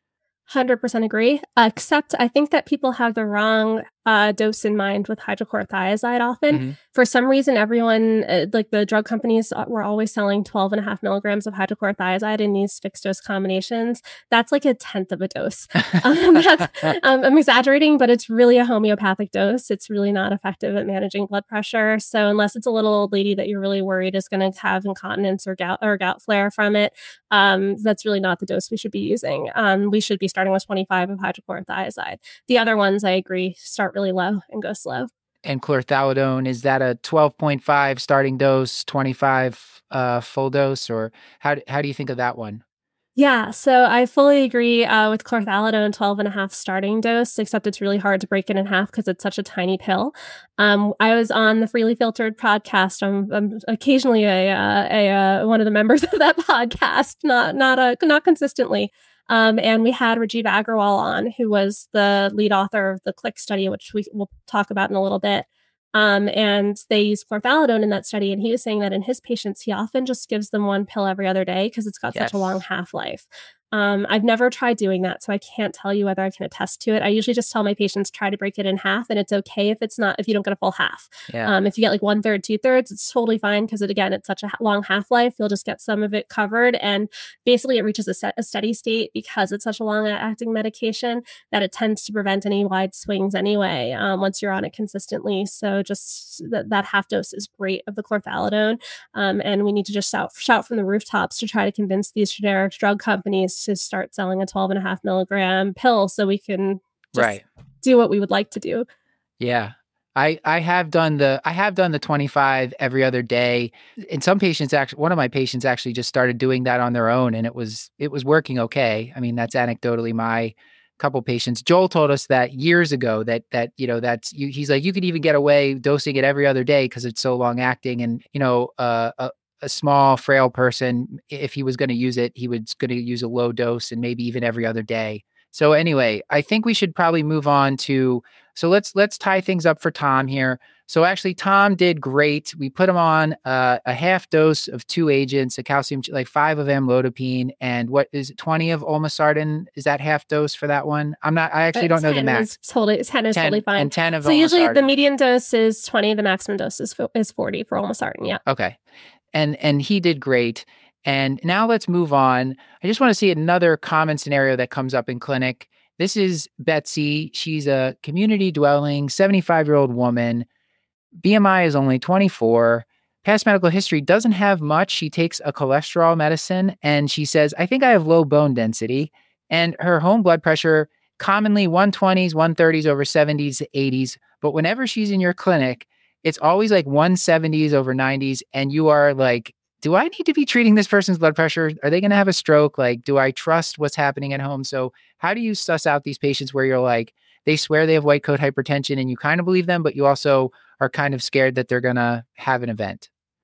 one hundred percent agree, uh, except I think that people have the wrong uh, dose in mind with hydrochlorothiazide often. Mm-hmm. For some reason, everyone, uh, like the drug companies were always selling twelve and a half milligrams of hydrochlorothiazide in these fixed dose combinations. That's like a tenth of a dose. um, that's, um, I'm exaggerating, but it's really a homeopathic dose. It's really not effective at managing blood pressure. So unless it's a little old lady that you're really worried is going to have incontinence or gout or gout flare from it, um, that's really not the dose we should be using. Um, we should be starting with twenty-five of hydrochlorothiazide. The other ones, I agree, start really low and go slow. And chlorthalidone, is that a twelve point five starting dose, twenty-five uh, full dose, or how do, how do you think of that one? Yeah, so I fully agree uh, with chlorthalidone twelve and a half starting dose, except it's really hard to break it in half because it's such a tiny pill. Um, I was on the Freely Filtered podcast. I'm, I'm occasionally a, uh, a uh, one of the members of that podcast, not not a, not consistently. Um, and we had Rajiv Agrawal on, who was the lead author of the CLICK study, which we will talk about in a little bit. Um, and they used chlorthalidone in that study. And he was saying that in his patients, he often just gives them one pill every other day because it's got Yes. such a long half-life. Um, I've never tried doing that, so I can't tell you whether I can attest to it. I usually just tell my patients, try to break it in half, and it's okay if it's not, if you don't get a full half. Yeah. Um, if you get like one third, two thirds, it's totally fine because it, again, it's such a long half-life. You'll just get some of it covered. And basically it reaches a, set, a steady state because it's such a long acting medication that it tends to prevent any wide swings anyway, um, once you're on it consistently. So just that, that half dose is great of the chlorthalidone. Um, and we need to just shout, shout from the rooftops to try to convince these generic drug companies to start selling a twelve and a half milligram pill so we can just Right. do what we would like to do. Yeah. I, I have done the I have done the twenty-five every other day. And some patients actually one of my patients actually just started doing that on their own, and it was it was working okay. I mean, that's anecdotally my couple patients. Joel told us that years ago that that you know that's you, he's like, you could even get away dosing it every other day because it's so long acting. And you know uh, a, a small frail person, if he was going to use it, he was going to use a low dose and maybe even every other day. So anyway, I think we should probably move on to, so let's let's tie things up for Tom here. So actually, Tom did great. We put him on uh, a half dose of two agents, a calcium, like five of amlodipine, and what is it, twenty of olmesartan? Is that half dose for that one? I'm not, I actually don't know the max. Is totally, ten is ten, totally fine. And ten of so usually olmesartan. the median dose is twenty, the maximum dose is, is forty for olmesartan, yeah. Okay. And and he did great. And now let's move on. I just want to see another common scenario that comes up in clinic. This is Betsy. She's a community dwelling, seventy-five-year-old woman. B M I is only twenty-four. Past medical history doesn't have much. She takes a cholesterol medicine, and she says, I think I have low bone density. And her home blood pressure, commonly one twenties, one thirties over seventies, eighties. But whenever she's in your clinic, it's always like one seventies over nineties. And you are like, do I need to be treating this person's blood pressure? Are they going to have a stroke? Like, do I trust what's happening at home? So how do you suss out these patients where you're like, they swear they have white coat hypertension and you kind of believe them, but you also are kind of scared that they're going to have an event?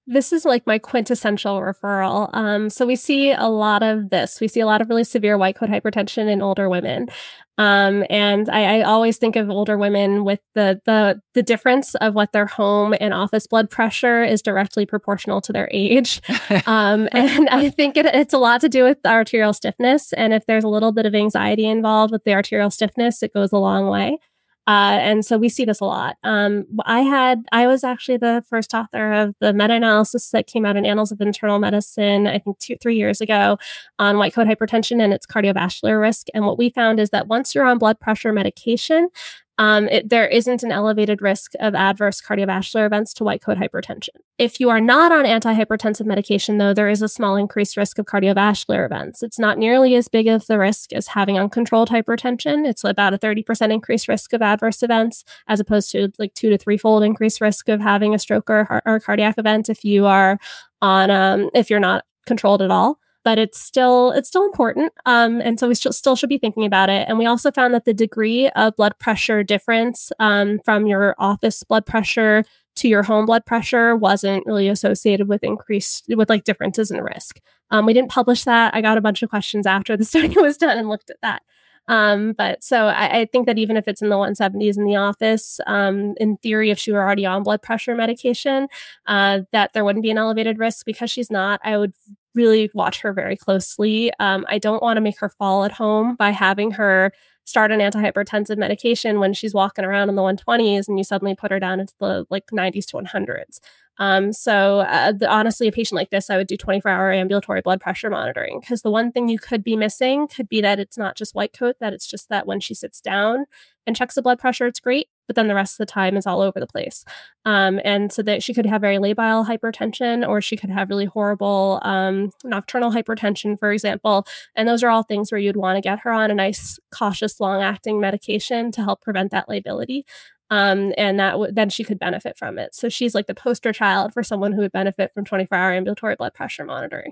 This is like my quintessential referral. Um, so we see a lot of this. We see a lot of really severe white coat hypertension in older women. Um, and I, I always think of older women with the, the, the difference of what their home and office blood pressure is directly proportional to their age. Um, and I think it, it's a lot to do with arterial stiffness. And if there's a little bit of anxiety involved with the arterial stiffness, it goes a long way. Uh, and so we see this a lot. Um, I had, I was actually the first author of the meta-analysis that came out in Annals of Internal Medicine, I think two, three years ago on white coat hypertension and its cardiovascular risk. And what we found is that once you're on blood pressure medication, Um, it, there isn't an elevated risk of adverse cardiovascular events to white coat hypertension. If you are not on antihypertensive medication, though, there is a small increased risk of cardiovascular events. It's not nearly as big of the risk as having uncontrolled hypertension. It's about a thirty percent increased risk of adverse events, as opposed to like two to threefold increased risk of having a stroke or, or cardiac event if you are on, um, if you're not controlled at all. But it's still it's still important, um, and so we sh- still should be thinking about it. And we also found that the degree of blood pressure difference um, from your office blood pressure to your home blood pressure wasn't really associated with increased with like differences in risk. Um, we didn't publish that. I got a bunch of questions after the study was done and looked at that. Um, but so I, I think that even if it's in the one seventies in the office, um, in theory, if she were already on blood pressure medication, uh, that there wouldn't be an elevated risk. Because she's not, I would really watch her very closely. Um, I don't want to make her fall at home by having her start an antihypertensive medication when she's walking around in the one twenties and you suddenly put her down into the like nineties to one hundreds. Um, so uh, the, honestly, a patient like this, I would do twenty-four hour ambulatory blood pressure monitoring, because the one thing you could be missing could be that it's not just white coat, that it's just that when she sits down and checks the blood pressure, it's great, but then the rest of the time is all over the place. Um, and so that she could have very labile hypertension, or she could have really horrible um, nocturnal hypertension, for example. And those are all things where you'd want to get her on a nice, cautious, long-acting medication to help prevent that lability. Um, and that w- then she could benefit from it. So she's like the poster child for someone who would benefit from twenty-four hour ambulatory blood pressure monitoring.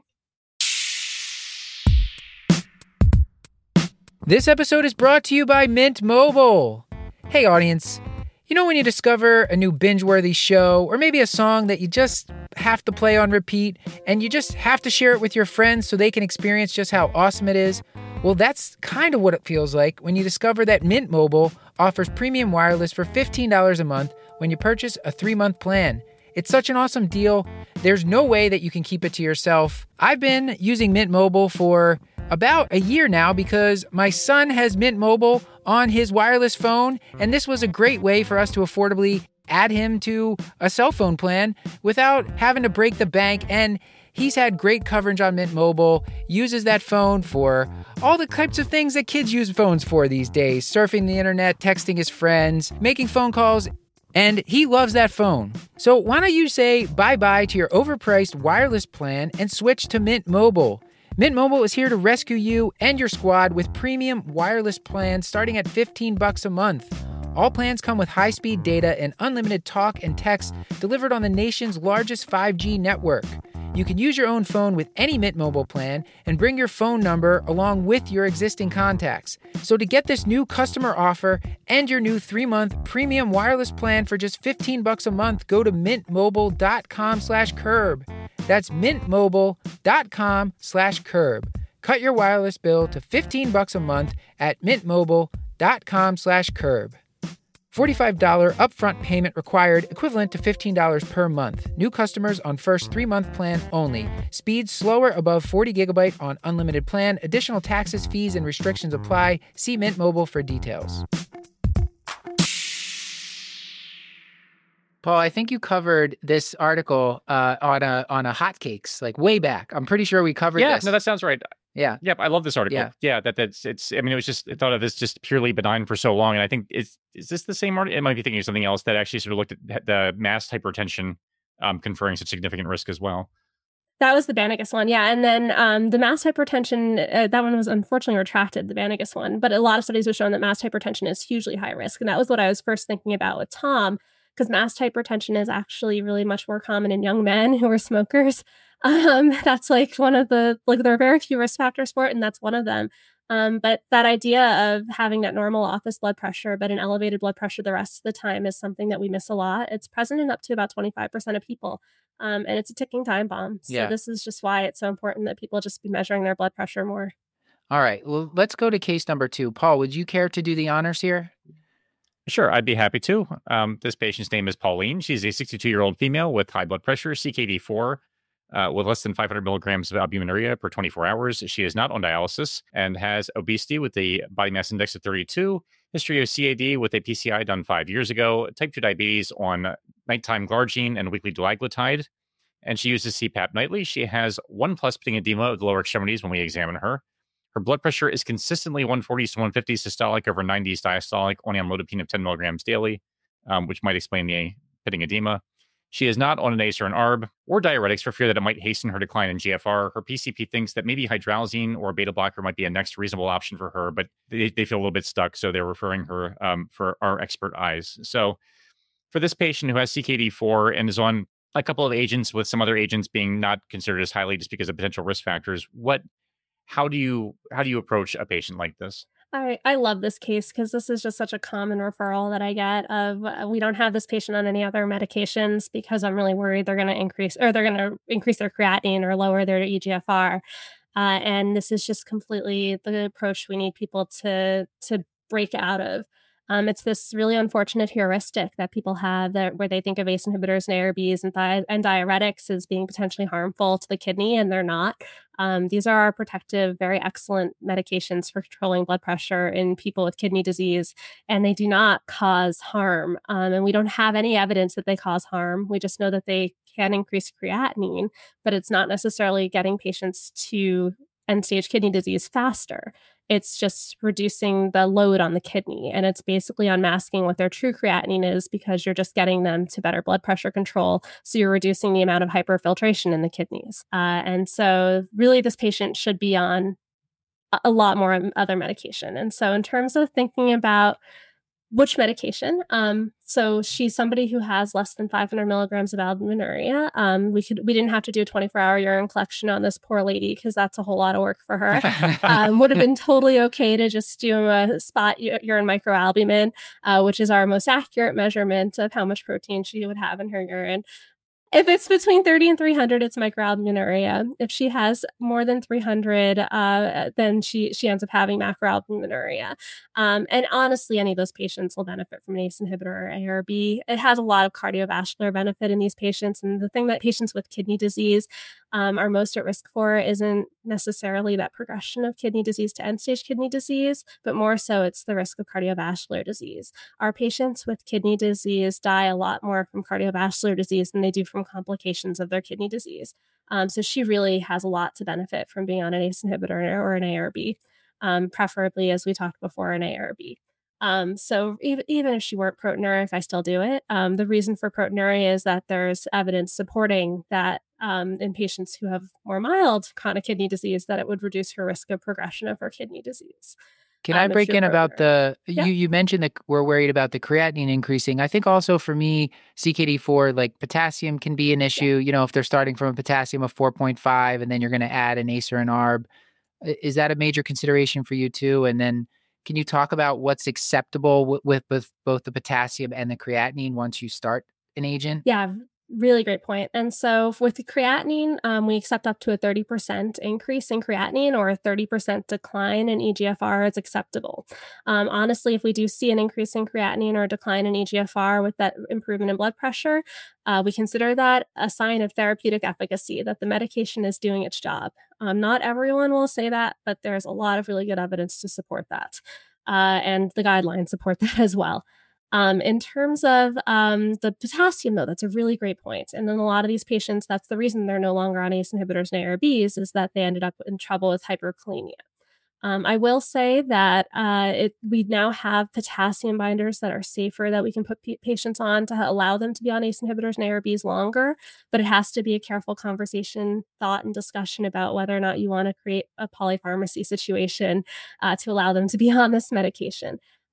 This episode is brought to you by Mint Mobile. Hey, audience. You know when you discover a new binge-worthy show, or maybe a song that you just have to play on repeat, and you just have to share it with your friends so they can experience just how awesome it is? Well, that's kind of what it feels like when you discover that Mint Mobile offers premium wireless for fifteen dollars a month when you purchase a three-month plan. It's such an awesome deal. There's no way that you can keep it to yourself. I've been using Mint Mobile for about a year now because my son has Mint Mobile on his wireless phone, and this was a great way for us to affordably add him to a cell phone plan without having to break the bank. And he's had great coverage on Mint Mobile, uses that phone for all the types of things that kids use phones for these days: surfing the internet, texting his friends, making phone calls, and he loves that phone. So why don't you say bye-bye to your overpriced wireless plan and switch to Mint Mobile? Mint Mobile is here to rescue you and your squad with premium wireless plans starting at fifteen bucks a month. All plans come with high-speed data and unlimited talk and text delivered on the nation's largest five G network. You can use your own phone with any Mint Mobile plan and bring your phone number along with your existing contacts. So to get this new customer offer and your new three-month premium wireless plan for just fifteen bucks a month, go to mintmobile.com slash curb. That's mintmobile.com slash curb. Cut your wireless bill to fifteen bucks a month at mintmobile.com slash curb. forty-five dollars upfront payment required, equivalent to fifteen dollars per month. New customers on first three-month plan only. Speeds slower above forty gigabyte on unlimited plan. Additional taxes, fees, and restrictions apply. See Mint Mobile for details. Paul, I think you covered this article uh, on a on a hotcakes, like way back. I'm pretty sure we covered yeah, this. no, that sounds right. Yeah. Yep. I love this article. Yeah. Yeah. That that's it's. I mean, it was just I thought of this just purely benign for so long, and I think is is this the same article? It might be thinking of something else that actually sort of looked at the mass hypertension um, conferring such significant risk as well. That was the Bannigus one, yeah. And then um, the mass hypertension, uh, that one was unfortunately retracted, the Bannigus one. But a lot of studies have shown that mass hypertension is hugely high risk, and that was what I was first thinking about with Tom. Because mass hypertension is actually really much more common in young men who are smokers. Um, that's like one of the, like there are very few risk factors for it, and that's one of them. Um, but that idea of having that normal office blood pressure, but an elevated blood pressure the rest of the time is something that we miss a lot. It's present in up to about twenty-five percent of people. Um, and it's a ticking time bomb. So Yeah. this is just why it's so important that people just be measuring their blood pressure more. All right. Well, let's go to case number two. Paul, would you care to do the honors here? Sure, I'd be happy to. Um, this patient's name is Pauline. She's a sixty-two-year-old female with high blood pressure, C K D four, uh, with less than five hundred milligrams of albuminuria per twenty-four hours. She is not on dialysis and has obesity with a body mass index of thirty-two, history of C A D with a P C I done five years ago, type two diabetes on nighttime glargine and weekly dulaglutide, and she uses C PAP nightly. She has one plus pitting edema of the lower extremities when we examine her. Her blood pressure is consistently one forty to one fifty systolic over nineties diastolic on amlodipine of ten milligrams daily, um, which might explain the pitting edema. She is not on an A C E or an A R B or diuretics for fear that it might hasten her decline in G F R. Her P C P thinks that maybe hydralazine or a beta blocker might be a next reasonable option for her, but they, they feel a little bit stuck, so they're referring her um, for our expert eyes. So for this patient who has C K D four and is on a couple of agents with some other agents being not considered as highly just because of potential risk factors, what How do you how do you approach a patient like this? I, I love this case because this is just such a common referral that I get of uh, we don't have this patient on any other medications because I'm really worried they're going to increase or they're going to increase their creatinine or lower their E G F R. Uh, and this is just completely the approach we need people to to break out of. Um, it's this really unfortunate heuristic that people have that where they think of A C E inhibitors and A R Bs and, di- and diuretics as being potentially harmful to the kidney, and they're not. Um, these are our protective, very excellent medications for controlling blood pressure in people with kidney disease, and they do not cause harm. Um, and we don't have any evidence that they cause harm. We just know that they can increase creatinine, but it's not necessarily getting patients to end-stage kidney disease faster. It's just reducing the load on the kidney, and it's basically unmasking what their true creatinine is because you're just getting them to better blood pressure control. So you're reducing the amount of hyperfiltration in the kidneys. Uh, and so really this patient should be on a, a lot more other medication. And so in terms of thinking about which medication, um, so she's somebody who has less than five hundred milligrams of albuminuria. Um, we could we didn't have to do a twenty-four hour urine collection on this poor lady because that's a whole lot of work for her. um, would have been totally okay to just do a spot urine microalbumin, uh, which is our most accurate measurement of how much protein she would have in her urine. If it's between thirty and three hundred, it's microalbuminuria. If she has more than three hundred, uh, then she she ends up having macroalbuminuria. Um, and honestly, any of those patients will benefit from an A C E inhibitor or A R B. It has a lot of cardiovascular benefit in these patients. And the thing that patients with kidney disease um, are most at risk for isn't necessarily that progression of kidney disease to end-stage kidney disease, but more so it's the risk of cardiovascular disease. Our patients with kidney disease die a lot more from cardiovascular disease than they do from complications of their kidney disease. Um, so she really has a lot to benefit from being on an A C E inhibitor or an A R B, um, preferably, as we talked before, an A R B. Um, so even, even if she weren't proteinuria, if I still do it, um, the reason for proteinuria is that there's evidence supporting that um, in patients who have more mild chronic kidney disease, that it would reduce her risk of progression of her kidney disease. Can I um, break in about the, yeah. you, you mentioned that we're worried about the creatinine increasing. I think also for me, C K D four, like potassium can be an issue, yeah. you know, if they're starting from a potassium of four point five and then you're going to add an A C E or an A R B. Is that a major consideration for you too? And then can you talk about what's acceptable with, with, with both the potassium and the creatinine once you start an agent? Yeah. Really great point. And so with the creatinine, um, we accept up to a thirty percent increase in creatinine or a thirty percent decline in E G F R as acceptable. Um, honestly, if we do see an increase in creatinine or a decline in E G F R with that improvement in blood pressure, uh, we consider that a sign of therapeutic efficacy, that the medication is doing its job. Um, not everyone will say that, but there's a lot of really good evidence to support that. Uh, and the guidelines support that as well. Um, in terms of um, the potassium, though, that's a really great point. And in a lot of these patients, that's the reason they're no longer on A C E inhibitors and A R Bs is that they ended up in trouble with hyperkalemia. Um, I will say that uh, it, we now have potassium binders that are safer that we can put p- patients on to allow them to be on A C E inhibitors and A R Bs longer, but it has to be a careful conversation, thought, and discussion about whether or not you want to create a polypharmacy situation uh, to allow them to be on this medication.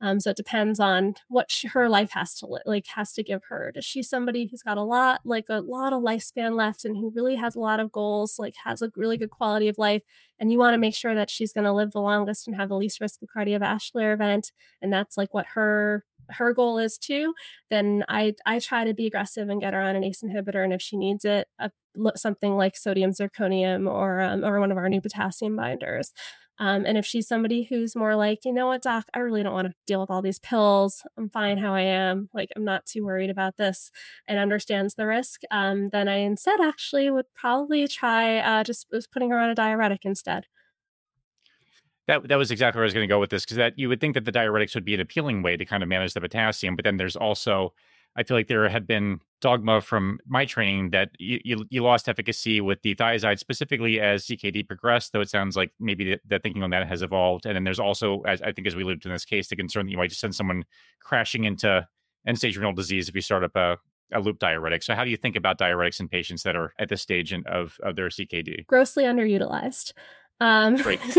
Um, so it depends on what she, her life has to li- like has to give her. Is she somebody who's got a lot, like a lot of lifespan left and who really has a lot of goals, like has a really good quality of life, and you want to make sure that she's going to live the longest and have the least risk of cardiovascular event, and that's like what her her goal is too, then I I try to be aggressive and get her on an A C E inhibitor, and if she needs it, a, something like sodium zirconium or um, or one of our new potassium binders. Um, and if she's somebody who's more like, you know what, doc, I really don't want to deal with all these pills. I'm fine how I am. Like, I'm not too worried about this and understands the risk. Um, then I instead actually would probably try uh, just was putting her on a diuretic instead. That that was exactly where I was going to go with this, because that you would think that the diuretics would be an appealing way to kind of manage the potassium, but then there's also, I feel like there had been dogma from my training that you, you, you lost efficacy with the thiazide specifically as C K D progressed, though it sounds like maybe the, the thinking on that has evolved. And then there's also, as I think as we alluded to in this case, the concern that you might just send someone crashing into end-stage renal disease if you start up a, a loop diuretic. So how do you think about diuretics in patients that are at this stage in, of, of their C K D? Grossly underutilized. Um,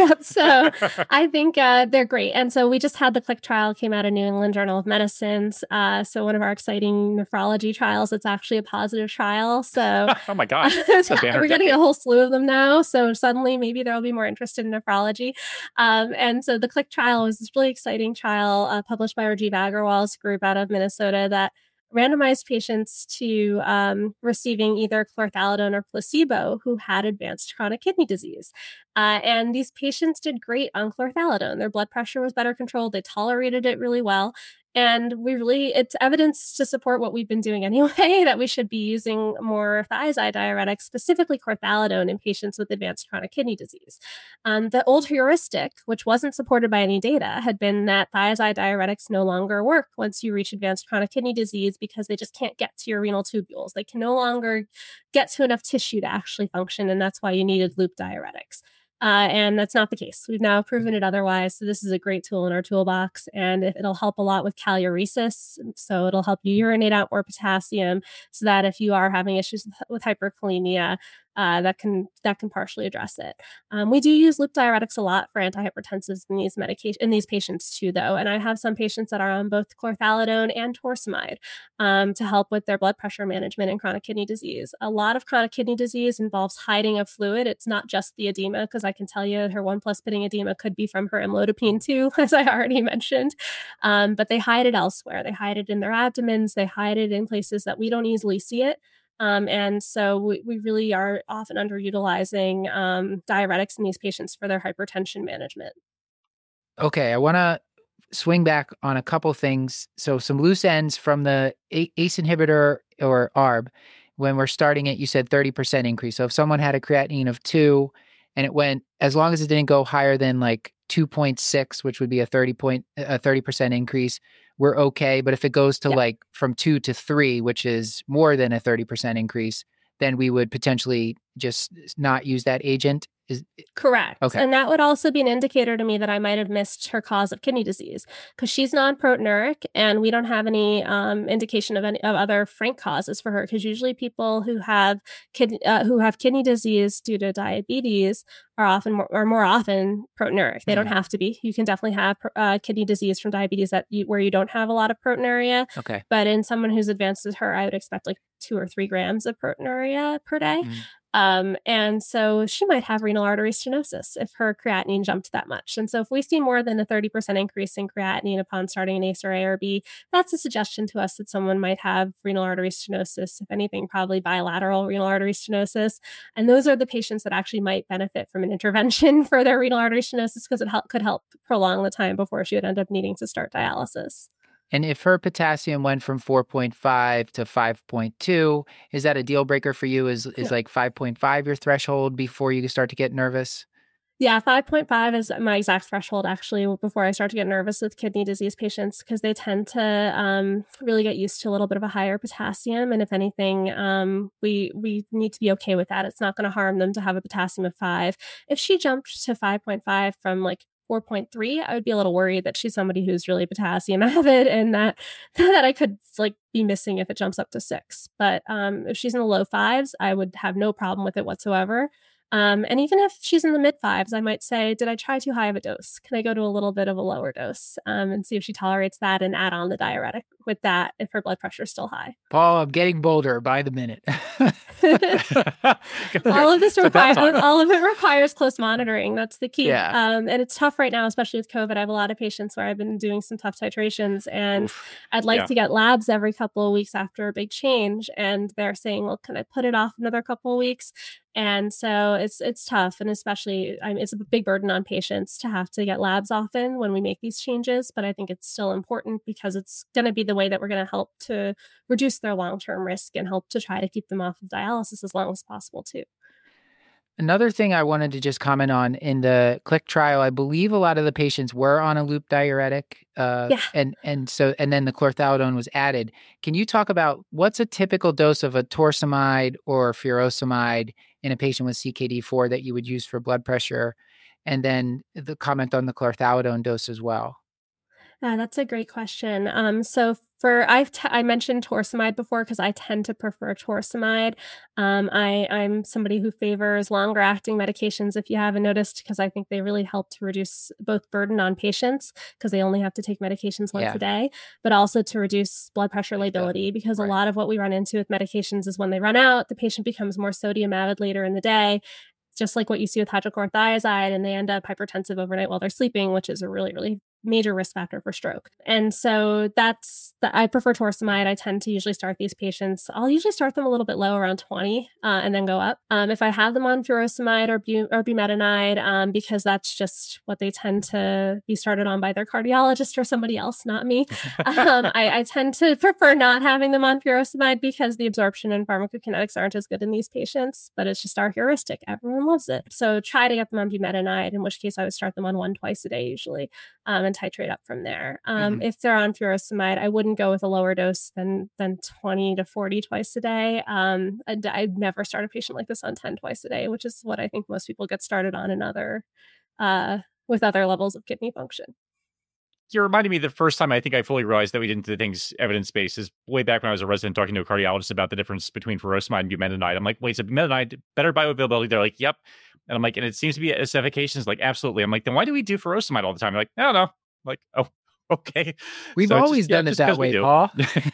so I think uh, they're great. And so we just had the CLICK trial, came out of New England Journal of Medicines. Uh, so one of our exciting nephrology trials, it's actually a positive trial. So oh my God, so we're getting a whole slew of them now. So suddenly maybe there'll be more interest in nephrology. Um, and so the CLICK trial was this really exciting trial uh, published by Rajiv Agarwal's group out of Minnesota that randomized patients to um, receiving either chlorthalidone or placebo who had advanced chronic kidney disease. Uh, and these patients did great on chlorthalidone. Their blood pressure was better controlled. They tolerated it really well. And we really, it's evidence to support what we've been doing anyway, that we should be using more thiazide diuretics, specifically chlorthalidone, in patients with advanced chronic kidney disease. Um, the old heuristic, which wasn't supported by any data, had been that thiazide diuretics no longer work once you reach advanced chronic kidney disease because they just can't get to your renal tubules. They can no longer get to enough tissue to actually function, and that's why you needed loop diuretics. Uh, and that's not the case. We've now proven it otherwise. So this is a great tool in our toolbox, and it'll help a lot with kaliuresis. So it'll help you urinate out more potassium so that if you are having issues with hyperkalemia, uh, that can that can partially address it. Um, we do use loop diuretics a lot for antihypertensives in these medication in these patients too, though. And I have some patients that are on both chlorthalidone and torsemide um, to help with their blood pressure management in chronic kidney disease. A lot of chronic kidney disease involves hiding of fluid. It's not just the edema, because I can tell you her one plus pitting edema could be from her amlodipine too, as I already mentioned. Um, but they hide it elsewhere. They hide it in their abdomens. They hide it in places that we don't easily see it. Um, and so we, we really are often underutilizing um, diuretics in these patients for their hypertension management. Okay, I want to swing back on a couple things. So some loose ends from the A C E inhibitor or A R B. When we're starting it, you said thirty percent increase. So if someone had a creatinine of two and it went, as long as it didn't go higher than like two point six, which would be a thirty point, a thirty percent increase, we're okay. But if it goes to yeah. like from two to three, which is more than a thirty percent increase, then we would potentially just not use that agent. Is correct. Okay. And that would also be an indicator to me that I might have missed her cause of kidney disease, because she's non-proteinuric and we don't have any um, indication of any of other frank causes for her. Because usually people who have kid uh, who have kidney disease due to diabetes are often more, are more often proteinuric. They mm-hmm. don't have to be. You can definitely have uh, kidney disease from diabetes that you, where you don't have a lot of proteinuria. Okay. But in someone who's advanced as her, I would expect like two or three grams of proteinuria per day. Mm-hmm. Um, and so she might have renal artery stenosis if her creatinine jumped that much. And so if we see more than a thirty percent increase in creatinine upon starting an A C E or A R B, that's a suggestion to us that someone might have renal artery stenosis, if anything, probably bilateral renal artery stenosis. And those are the patients that actually might benefit from an intervention for their renal artery stenosis, because it help, could help prolong the time before she would end up needing to start dialysis. And if her potassium went from four point five to five point two, is that a deal breaker for you? Is is yeah. like five point five your threshold before you start to get nervous? Yeah, five point five is my exact threshold, actually, before I start to get nervous with kidney disease patients, because they tend to um, really get used to a little bit of a higher potassium. And if anything, um, we we need to be okay with that. It's not going to harm them to have a potassium of five. If she jumped to five point five from like four point three, I would be a little worried that she's somebody who's really potassium avid, and that that I could like be missing if it jumps up to six. But um, if she's in the low fives, I would have no problem with it whatsoever. Um, and even if she's in the mid fives, I might say, did I try too high of a dose? Can I go to a little bit of a lower dose um, and see if she tolerates that and add on the diuretic with that if her blood pressure is still high? Paul, I'm getting bolder by the minute. all of this requires all of it requires close monitoring. That's the key. Yeah. Um, and it's tough right now, especially with COVID. I have a lot of patients where I've been doing some tough titrations, and Oof. I'd like Yeah. to get labs every couple of weeks after a big change, and they're saying, "Well, can I put it off another couple of weeks?" And so it's it's tough, and especially I mean, it's a big burden on patients to have to get labs often when we make these changes. But I think it's still important because it's going to be the way that we're going to help to reduce their long-term risk and help to try to keep them off of dialysis as long as possible too. Another thing I wanted to just comment on in the CLICK trial, I believe a lot of the patients were on a loop diuretic, uh, yeah. and and so and then the chlorthalidone was added. Can you talk about what's a typical dose of a torsemide or furosemide in a patient with C K D four that you would use for blood pressure, and then the comment on the chlorthalidone dose as well? Yeah, that's a great question. Um, so for I've t- I mentioned torsemide before because I tend to prefer torsemide. Um, I I'm somebody who favors longer acting medications, if you haven't noticed, because I think they really help to reduce both burden on patients because they only have to take medications once Yeah. a day, but also to reduce blood pressure lability because Right. a lot of what we run into with medications is when they run out, the patient becomes more sodium avid later in the day. Just like what you see with hydrochlorothiazide, and they end up hypertensive overnight while they're sleeping, which is a really, really major risk factor for stroke. And so that's the, I prefer torsemide. I tend to usually start these patients. I'll usually start them a little bit low, around twenty, uh, and then go up. Um, if I have them on furosemide or, bu- or bumetanide, um, because that's just what they tend to be started on by their cardiologist or somebody else, not me. um, I, I tend to prefer not having them on furosemide because the absorption and pharmacokinetics aren't as good in these patients, but it's just our heuristic. Everyone loves it. So try to get them on bumetanide, in which case I would start them on one twice a day usually. Um, and titrate up from there. Um, Mhm. If they're on furosemide, I wouldn't go with a lower dose than than twenty to forty twice a day. Um, and I'd never start a patient like this on ten twice a day, which is what I think most people get started on in other, uh, with other levels of kidney function. You reminded me the first time I think I fully realized that we didn't do things evidence-based is way back when I was a resident talking to a cardiologist about the difference between furosemide and bumetanide. I'm like, wait, so bumetanide, better bioavailability? They're like, yep. And I'm like, and it seems to be as efficacious. Like, absolutely. I'm like, then why do we do furosemide all the time? They're like, I don't know. I'm like, oh, okay. We've So it's always just- yeah, done it just that 'cause we way, do. Paul.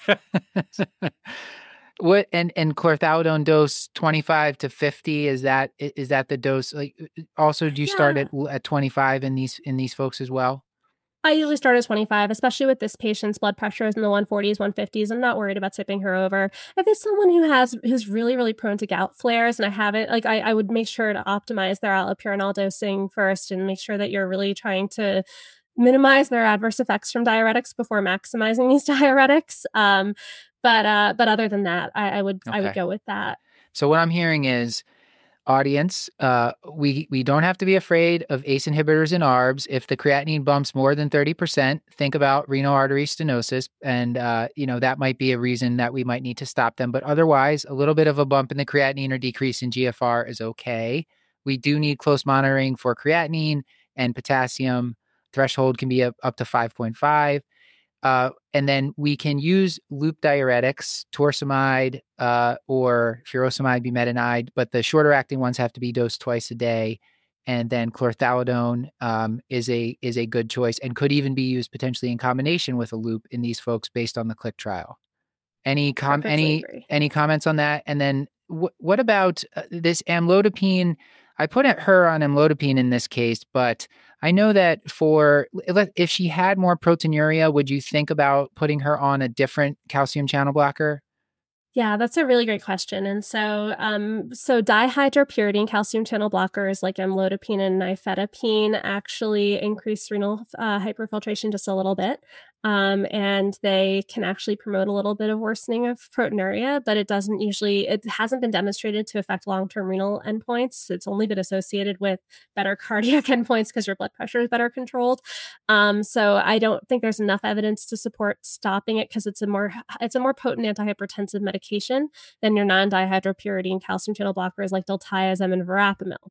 What and and chlorthalidone dose twenty-five to fifty, is that is that the dose? Like, also, do you start Yeah. at at twenty-five in these in these folks as well? I usually start at twenty-five, especially with this patient's blood pressure is in the one forties, one fifties. I'm not worried about tipping her over. If it's someone who has who's really, really prone to gout flares, and I haven't, like, I, I would make sure to optimize their allopurinol dosing first and make sure that you're really trying to minimize their adverse effects from diuretics before maximizing these diuretics. Um, but uh, but other than that, I, I would I would Okay. go with that. So what I'm hearing is, audience, uh, we we don't have to be afraid of ACE inhibitors and A R Bs. If the creatinine bumps more than thirty percent, think about renal artery stenosis, and uh, you know that might be a reason that we might need to stop them. But otherwise, a little bit of a bump in the creatinine or decrease in G F R is okay. We do need close monitoring for creatinine and potassium. Threshold can be up, up to five point five. Uh, and then we can use loop diuretics, torsemide, uh, or furosemide, bumetanide, but the shorter acting ones have to be dosed twice a day. And then chlorthalidone um, is a is a good choice and could even be used potentially in combination with a loop in these folks based on the CLICK trial. Any com Perfectly any agree. any comments on that? And then wh- what about uh, this amlodipine? I put her on amlodipine in this case, but I know that for if she had more proteinuria, would you think about putting her on a different calcium channel blocker? Yeah, that's a really great question. And so, um, so dihydropyridine calcium channel blockers like amlodipine and nifedipine actually increase renal uh, hyperfiltration just a little bit. Um, and they can actually promote a little bit of worsening of proteinuria, but it doesn't usually, it hasn't been demonstrated to affect long-term renal endpoints. It's only been associated with better cardiac endpoints because your blood pressure is better controlled. Um, so I don't think there's enough evidence to support stopping it because it's a more, it's a more potent antihypertensive medication than your non-dihydropyridine calcium channel blockers like diltiazem and verapamil.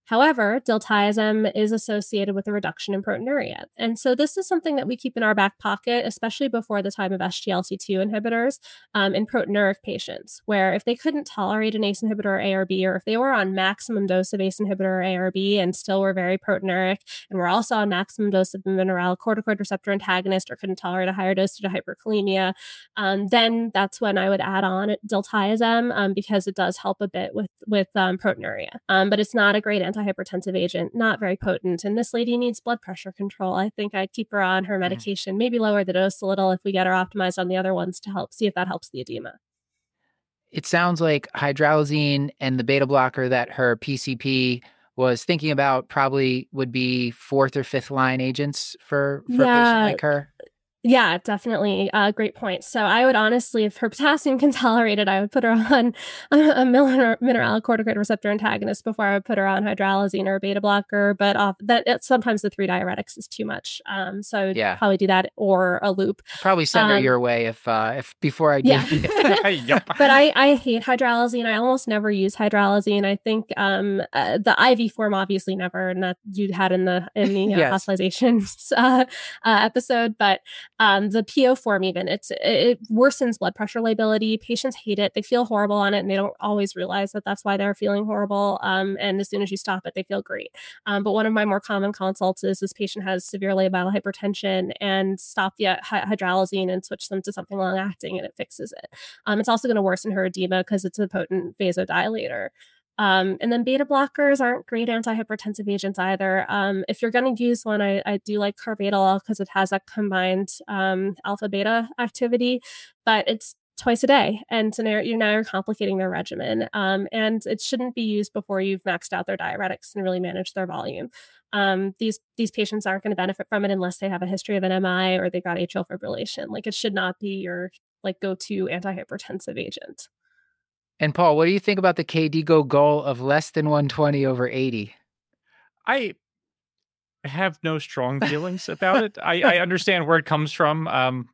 However, diltiazem is associated with a reduction in proteinuria. And so this is something that we keep in our back pocket, especially before the time of S G L T two inhibitors um, in proteinuric patients, where if they couldn't tolerate an A C E inhibitor or A R B, or if they were on maximum dose of A C E inhibitor or A R B and still were very proteinuric, and were also on maximum dose of mineralocorticoid receptor antagonist or couldn't tolerate a higher dose due to hyperkalemia, um, then that's when I would add on diltiazem um, because it does help a bit with, with um, proteinuria. Um, but it's not a great antihypertensive agent, not very potent. And this lady needs blood pressure control. I think I'd keep her on her medication, maybe lower the dose a little if we get her optimized on the other ones to help see if that helps the edema. It sounds like hydralazine and the beta blocker that her P C P was thinking about probably would be fourth or fifth line agents for, for yeah. a patient like her. Yeah, definitely. Uh, great point. So I would honestly, if her potassium can tolerate it, I would put her on a, a mineralocorticoid receptor antagonist before I would put her on hydralazine or a beta blocker. But off, that it, sometimes the three diuretics is too much. Um, so I would yeah. probably do that or a loop. Probably send her um, your way if uh, if before I yeah. give yep. But I, I hate hydralazine. I almost never use hydralazine. I think um, uh, the I V form obviously never, and that you had in the in the uh, yes. hospitalization uh, uh, episode, but. Um, the P O form even, it's it worsens blood pressure liability. Patients hate it. They feel horrible on it, and they don't always realize that that's why they're feeling horrible. Um, and as soon as you stop it, they feel great. Um, but one of my more common consults is this patient has severe labile hypertension and stop the hydralazine and switch them to something long-acting, and it fixes it. Um, it's also going to worsen her edema because it's a potent vasodilator. Um, and then beta blockers aren't great antihypertensive agents either. Um, if you're going to use one, I, I do like carvedilol because it has that combined um, alpha beta activity, but it's twice a day. And so now you're now you're complicating their regimen. Um, and it shouldn't be used before you've maxed out their diuretics and really managed their volume. Um, these these patients aren't going to benefit from it unless they have a history of an M I or they got atrial fibrillation. Like it should not be your like go-to antihypertensive agent. And Paul, what do you think about the K D I G O goal of less than one twenty over eighty? I have no strong feelings about it. I, I understand where it comes from. Um,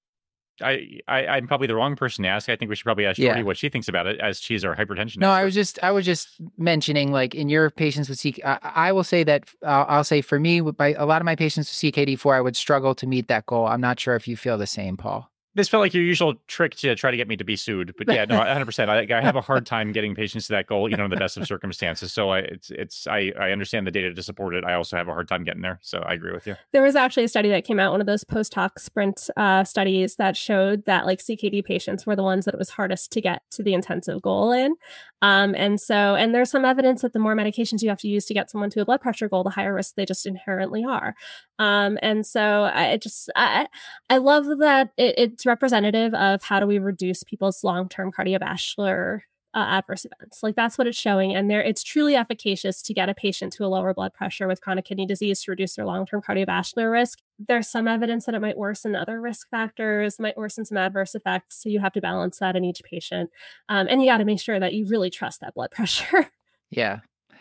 I, I, I'm probably the wrong person to ask. I think we should probably ask Jordy yeah. what she thinks about it, as she's our hypertension No, expert. I was just I was just mentioning, like, in your patients with C K D, I, I will say that uh, I'll say for me, with my, a lot of my patients with C K D four, I would struggle to meet that goal. I'm not sure if you feel the same, Paul. This felt like your usual trick to try to get me to be sued, but yeah, no, one hundred percent. I, I have a hard time getting patients to that goal, you know, in the best of circumstances. So I, it's, it's, I, I understand the data to support it. I also have a hard time getting there. So I agree with you. There was actually a study that came out, one of those post hoc sprint uh, studies that showed that like C K D patients were the ones that it was hardest to get to the intensive goal in. Um, and so, and there's some evidence that the more medications you have to use to get someone to a blood pressure goal, the higher risk they just inherently are. Um, and so I just, I, I love that it, it's representative of how do we reduce people's long-term cardiovascular uh, adverse events. Like that's what it's showing. And there, it's truly efficacious to get a patient to a lower blood pressure with chronic kidney disease to reduce their long-term cardiovascular risk. There's some evidence that it might worsen other risk factors, might worsen some adverse effects. So you have to balance that in each patient. Um, and you got to make sure that you really trust that blood pressure. Yeah.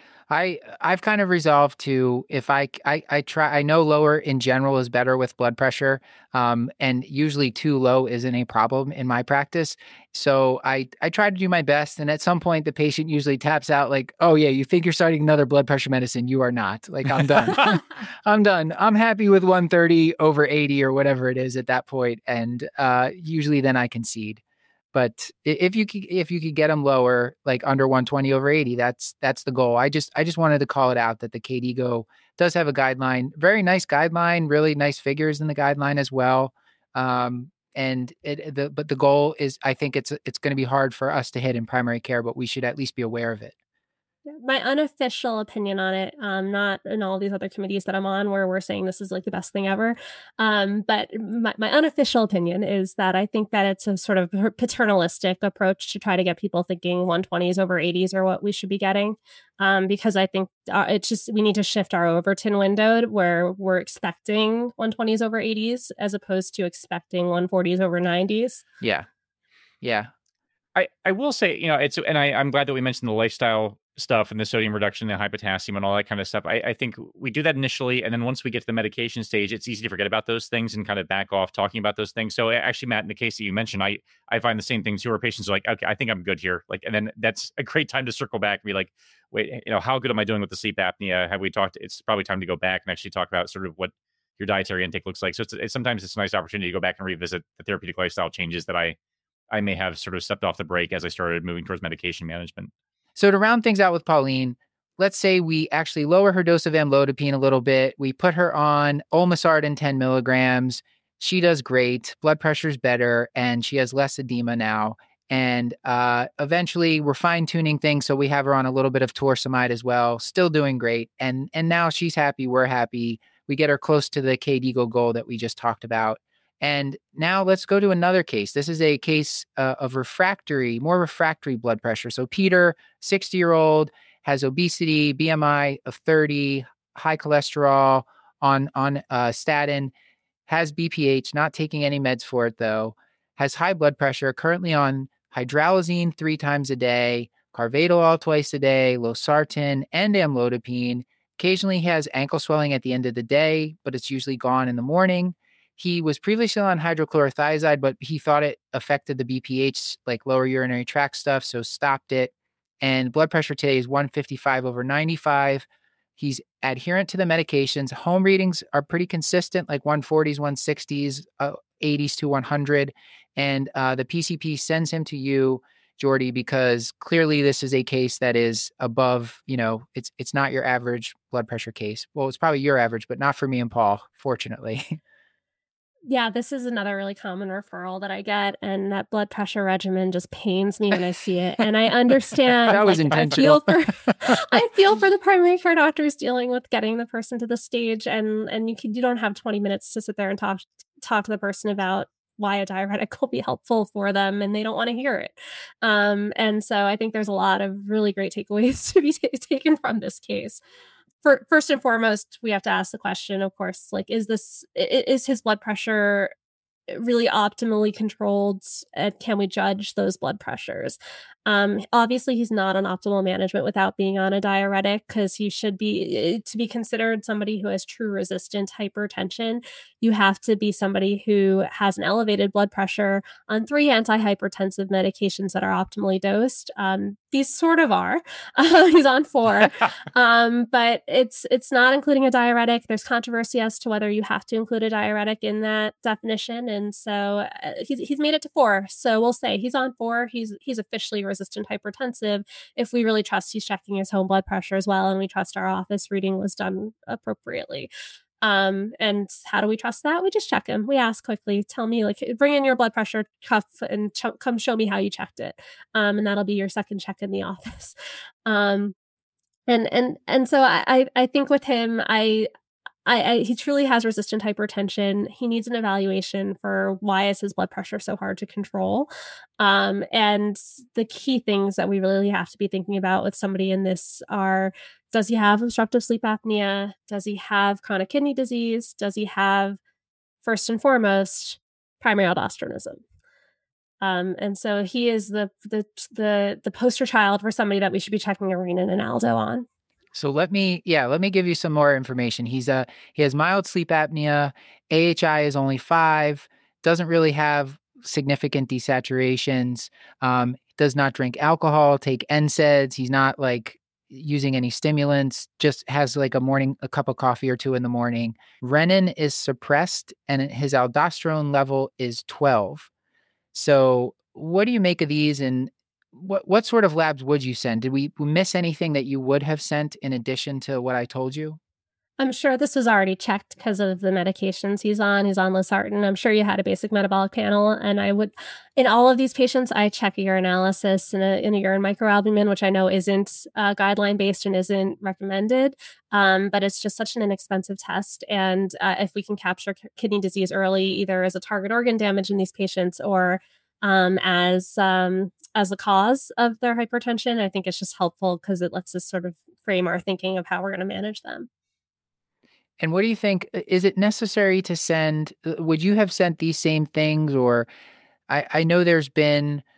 I, I've kind of resolved to, if I, I, I try, I know lower in general is better with blood pressure. Um, and usually too low isn't a problem in my practice. So I, I try to do my best. And at some point the patient usually taps out like, oh yeah, you think you're starting another blood pressure medicine. You are not. Like, I'm done. I'm done. I'm happy with one thirty over eighty or whatever it is at that point. And, uh, usually then I concede. But if you could, if you could get them lower, like under one twenty over eighty, that's that's the goal. I just I just wanted to call it out that the K D I G O does have a guideline, very nice guideline, really nice figures in the guideline as well. Um, and it the but the goal is, I think it's it's going to be hard for us to hit in primary care, but we should at least be aware of it. My unofficial opinion on it, um, not in all these other committees that I'm on where we're saying this is like the best thing ever. Um, but my, my unofficial opinion is that I think that it's a sort of paternalistic approach to try to get people thinking one twenties over eighties are what we should be getting. Um, because I think uh, it's just, we need to shift our Overton window where we're expecting one twenties over eighties as opposed to expecting one forties over nineties. Yeah. Yeah. I, I will say, you know, it's, and I, I'm glad that we mentioned the lifestyle stuff and the sodium reduction, the high potassium and all that kind of stuff. I, I think we do that initially. And then once we get to the medication stage, it's easy to forget about those things and kind of back off talking about those things. So actually, Matt, in the case that you mentioned, I, I find the same thing too, where patients are like, okay, I think I'm good here. Like, and then that's a great time to circle back and be like, wait, you know, how good am I doing with the sleep apnea? Have we talked? It's probably time to go back and actually talk about sort of what your dietary intake looks like. So it's, it's sometimes it's a nice opportunity to go back and revisit the therapeutic lifestyle changes that I, I may have sort of stepped off the brake as I started moving towards medication management. So to round things out with Pauline, let's say we actually lower her dose of amlodipine a little bit. We put her on olmesartan ten milligrams. She does great. Blood pressure's better, and she has less edema now. And uh, eventually we're fine tuning things. So we have her on a little bit of torsemide as well, still doing great. And, and now she's happy. We're happy. We get her close to the KDIGO goal that we just talked about. And now let's go to another case. This is a case uh, of refractory, more refractory blood pressure. So Peter, sixty-year-old, has obesity, B M I of thirty, high cholesterol, on, on uh, statin, has B P H, not taking any meds for it though, has high blood pressure, currently on hydralazine three times a day, carvedilol twice a day, losartan, and amlodipine. Occasionally he has ankle swelling at the end of the day, but it's usually gone in the morning. He was previously on hydrochlorothiazide, but he thought it affected the B P H, like lower urinary tract stuff, so stopped it. And blood pressure today is one fifty-five over ninety-five. He's adherent to the medications. Home readings are pretty consistent, like one forties, one sixties, uh, eighties to one hundred. And uh, the P C P sends him to you, Jordy, because clearly this is a case that is above, you know, it's it's not your average blood pressure case. Well, it's probably your average, but not for me and Paul, fortunately. Yeah, this is another really common referral that I get, and that blood pressure regimen just pains me when I see it. And I understand that was like, intentional. I feel, for, I feel for the primary care doctors dealing with getting the person to the stage, and and you can you don't have twenty minutes to sit there and talk talk to the person about why a diuretic will be helpful for them, and they don't want to hear it. Um, and so I think there's a lot of really great takeaways to be t- taken from this case. For, first and foremost, we have to ask the question, of course, like, is this, is his blood pressure really optimally controlled? And can we judge those blood pressures? Um, obviously, he's not on optimal management without being on a diuretic, because he should be, to be considered somebody who has true resistant hypertension, you have to be somebody who has an elevated blood pressure on three antihypertensive medications that are optimally dosed. Um, these sort of are. Uh, he's on four, um, but it's it's not including a diuretic. There's controversy as to whether you have to include a diuretic in that definition, and so uh, he's he's made it to four. So we'll say he's on four. He's he's officially resistant hypertensive if we really trust he's checking his home blood pressure as well, and we trust our office reading was done appropriately. Um, and how do we trust that? We just check him. We ask quickly, tell me, like, bring in your blood pressure cuff and ch- come show me how you checked it. Um, and that'll be your second check in the office. Um, and, and, and so I, I, I think with him, I, I, I, he truly has resistant hypertension. He needs an evaluation for why is his blood pressure so hard to control. Um, and the key things that we really have to be thinking about with somebody in this are, does he have obstructive sleep apnea? Does he have chronic kidney disease? Does he have, first and foremost, primary aldosteronism? Um, and so he is the, the the the poster child for somebody that we should be checking a renin and aldo on. So let me, yeah, let me give you some more information. He's a, he has mild sleep apnea. A H I is only five, doesn't really have significant desaturations, um, does not drink alcohol, take N SAIDs. He's not like using any stimulants, just has like a morning, a cup of coffee or two in the morning. Renin is suppressed and his aldosterone level is twelve. So what do you make of these, and What what sort of labs would you send? Did we miss anything that you would have sent in addition to what I told you? I'm sure this was already checked because of the medications he's on. He's on losartan. I'm sure you had a basic metabolic panel. And I would, in all of these patients, I check a urinalysis and a, and a urine microalbumin, which I know isn't uh, guideline based and isn't recommended. Um, but it's just such an inexpensive test. And uh, if we can capture kidney disease early, either as a target organ damage in these patients or um, as um, as the cause of their hypertension, I think it's just helpful because it lets us sort of frame our thinking of how we're going to manage them. And what do you think? Is it necessary to send, would you have sent these same things? Or I, I know there's been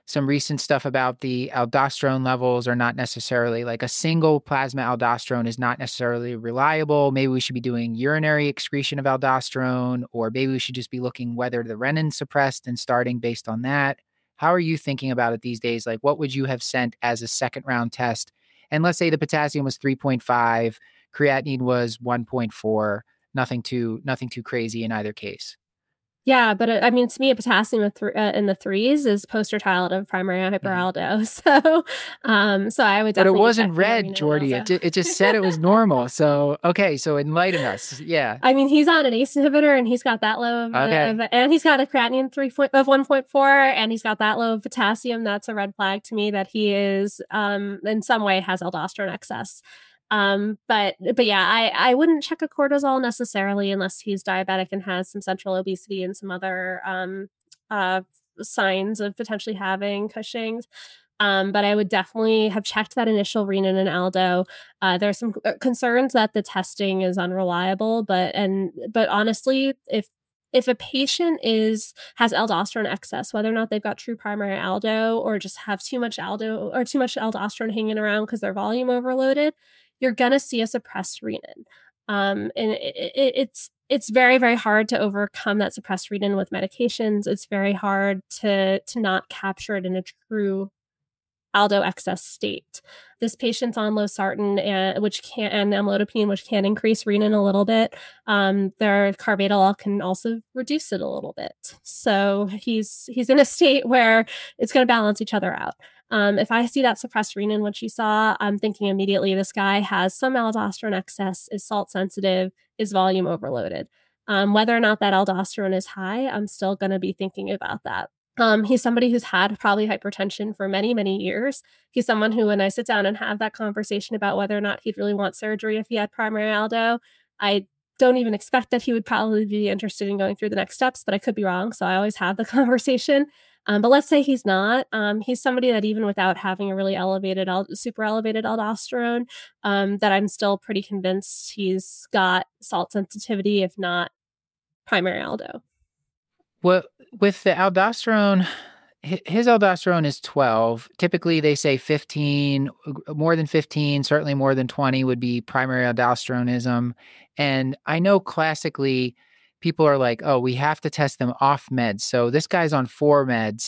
some recent stuff about the aldosterone levels are not necessarily like a single plasma aldosterone is not necessarily reliable. Maybe we should be doing urinary excretion of aldosterone, or maybe we should just be looking whether the renin's suppressed and starting based on that. How are you thinking about it these days? Like, what would you have sent as a second round test? And let's say the potassium was three point five, creatinine was one point four, nothing too, nothing too crazy in either case. Yeah, but uh, I mean, to me, a potassium th- uh, in the threes is poster child of primary hyperaldo. Mm-hmm. So, um, so I would. But it wasn't red, Jordy. It, ju- it just said it was normal. So, okay, so enlighten us. Yeah. I mean, he's on an A C E inhibitor, and he's got that low, of, okay. of, and he's got a creatinine three of one point four, and he's got that low of potassium. That's a red flag to me that he is, um, in some way, has aldosterone excess. Um, but, but yeah, I, I wouldn't check a cortisol necessarily unless he's diabetic and has some central obesity and some other, um, uh, signs of potentially having Cushing's. Um, but I would definitely have checked that initial renin and aldo. Uh, there's some concerns that the testing is unreliable, but, and, but honestly, if, if a patient is, has aldosterone excess, whether or not they've got true primary aldo or just have too much aldo or too much aldosterone hanging around because they're volume overloaded, you're going to see a suppressed renin. Um, and it, it, it's it's very, very hard to overcome that suppressed renin with medications. It's very hard to to not capture it in a true aldo excess state. This patient's on losartan, and, which can, and amlodipine, which can increase renin a little bit. Um, their carvedilol can also reduce it a little bit. So he's he's in a state where it's going to balance each other out. Um, if I see that suppressed renin, which you saw, I'm thinking immediately this guy has some aldosterone excess, is salt sensitive, is volume overloaded. Um, whether or not that aldosterone is high, I'm still going to be thinking about that. Um, he's somebody who's had probably hypertension for many, many years. He's someone who, when I sit down and have that conversation about whether or not he'd really want surgery if he had primary aldo, I don't even expect that he would probably be interested in going through the next steps, but I could be wrong. So I always have the conversation. Um, but let's say he's not. Um, he's somebody that even without having a really elevated, super elevated aldosterone, um, that I'm still pretty convinced he's got salt sensitivity, if not primary aldo. Well, with the aldosterone, his aldosterone is twelve. Typically, they say fifteen, more than fifteen, certainly more than twenty would be primary aldosteronism. And I know classically, people are like, oh, we have to test them off meds. So this guy's on four meds.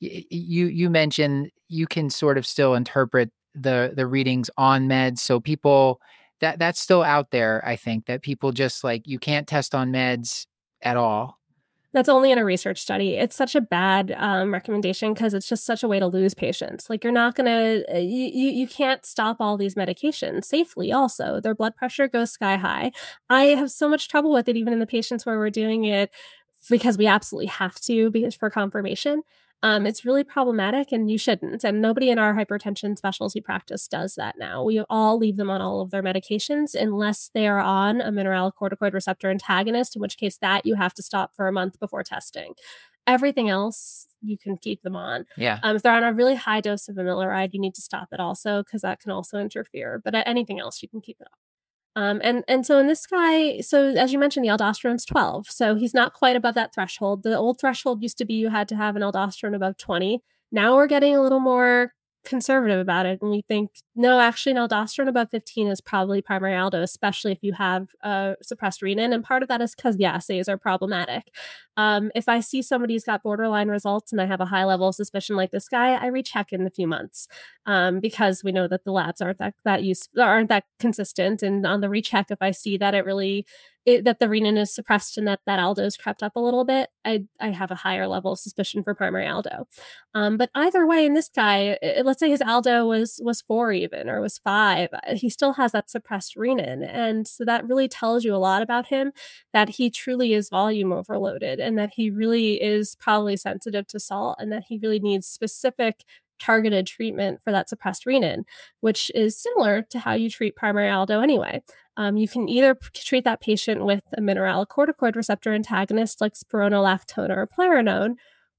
You you mentioned you can sort of still interpret the the readings on meds. So people, that that's still out there, I think, that people just like, you can't test on meds at all. That's only in a research study. It's such a bad um, recommendation because it's just such a way to lose patients. Like you're not going to, you, you you can't stop all these medications safely also. Their blood pressure goes sky high. I have so much trouble with it, even in the patients where we're doing it because we absolutely have to because for confirmation. Um, it's really problematic and you shouldn't. And nobody in our hypertension specialty practice does that now. We all leave them on all of their medications unless they are on a mineralocorticoid receptor antagonist, in which case that you have to stop for a month before testing. Everything else, you can keep them on. Yeah. Um, if they're on a really high dose of amiloride, you need to stop it also because that can also interfere. But anything else, you can keep it on. Um, and, and so in this guy, so as you mentioned, the aldosterone's twelve. So he's not quite above that threshold. The old threshold used to be you had to have an aldosterone above twenty. Now we're getting a little more conservative about it. And we think, no, actually an aldosterone above fifteen is probably primary aldo, especially if you have uh, suppressed renin. And part of that is because the assays are problematic. Um, if I see somebody's got borderline results and I have a high level of suspicion like this guy, I recheck in a few months um, because we know that the labs aren't that, that use, aren't that consistent. And on the recheck, if I see that it really, it, that the renin is suppressed and that that aldo's crept up a little bit, I I have a higher level of suspicion for primary aldo. Um, but either way, in this guy, it, let's say his aldo was was four even or was five, he still has that suppressed renin, and so that really tells you a lot about him, that he truly is volume overloaded, and that he really is probably sensitive to salt, and that he really needs specific targeted treatment for that suppressed renin, which is similar to how you treat primary aldo anyway. Um, you can either p- treat that patient with a mineralocorticoid receptor antagonist like spironolactone or eplerenone,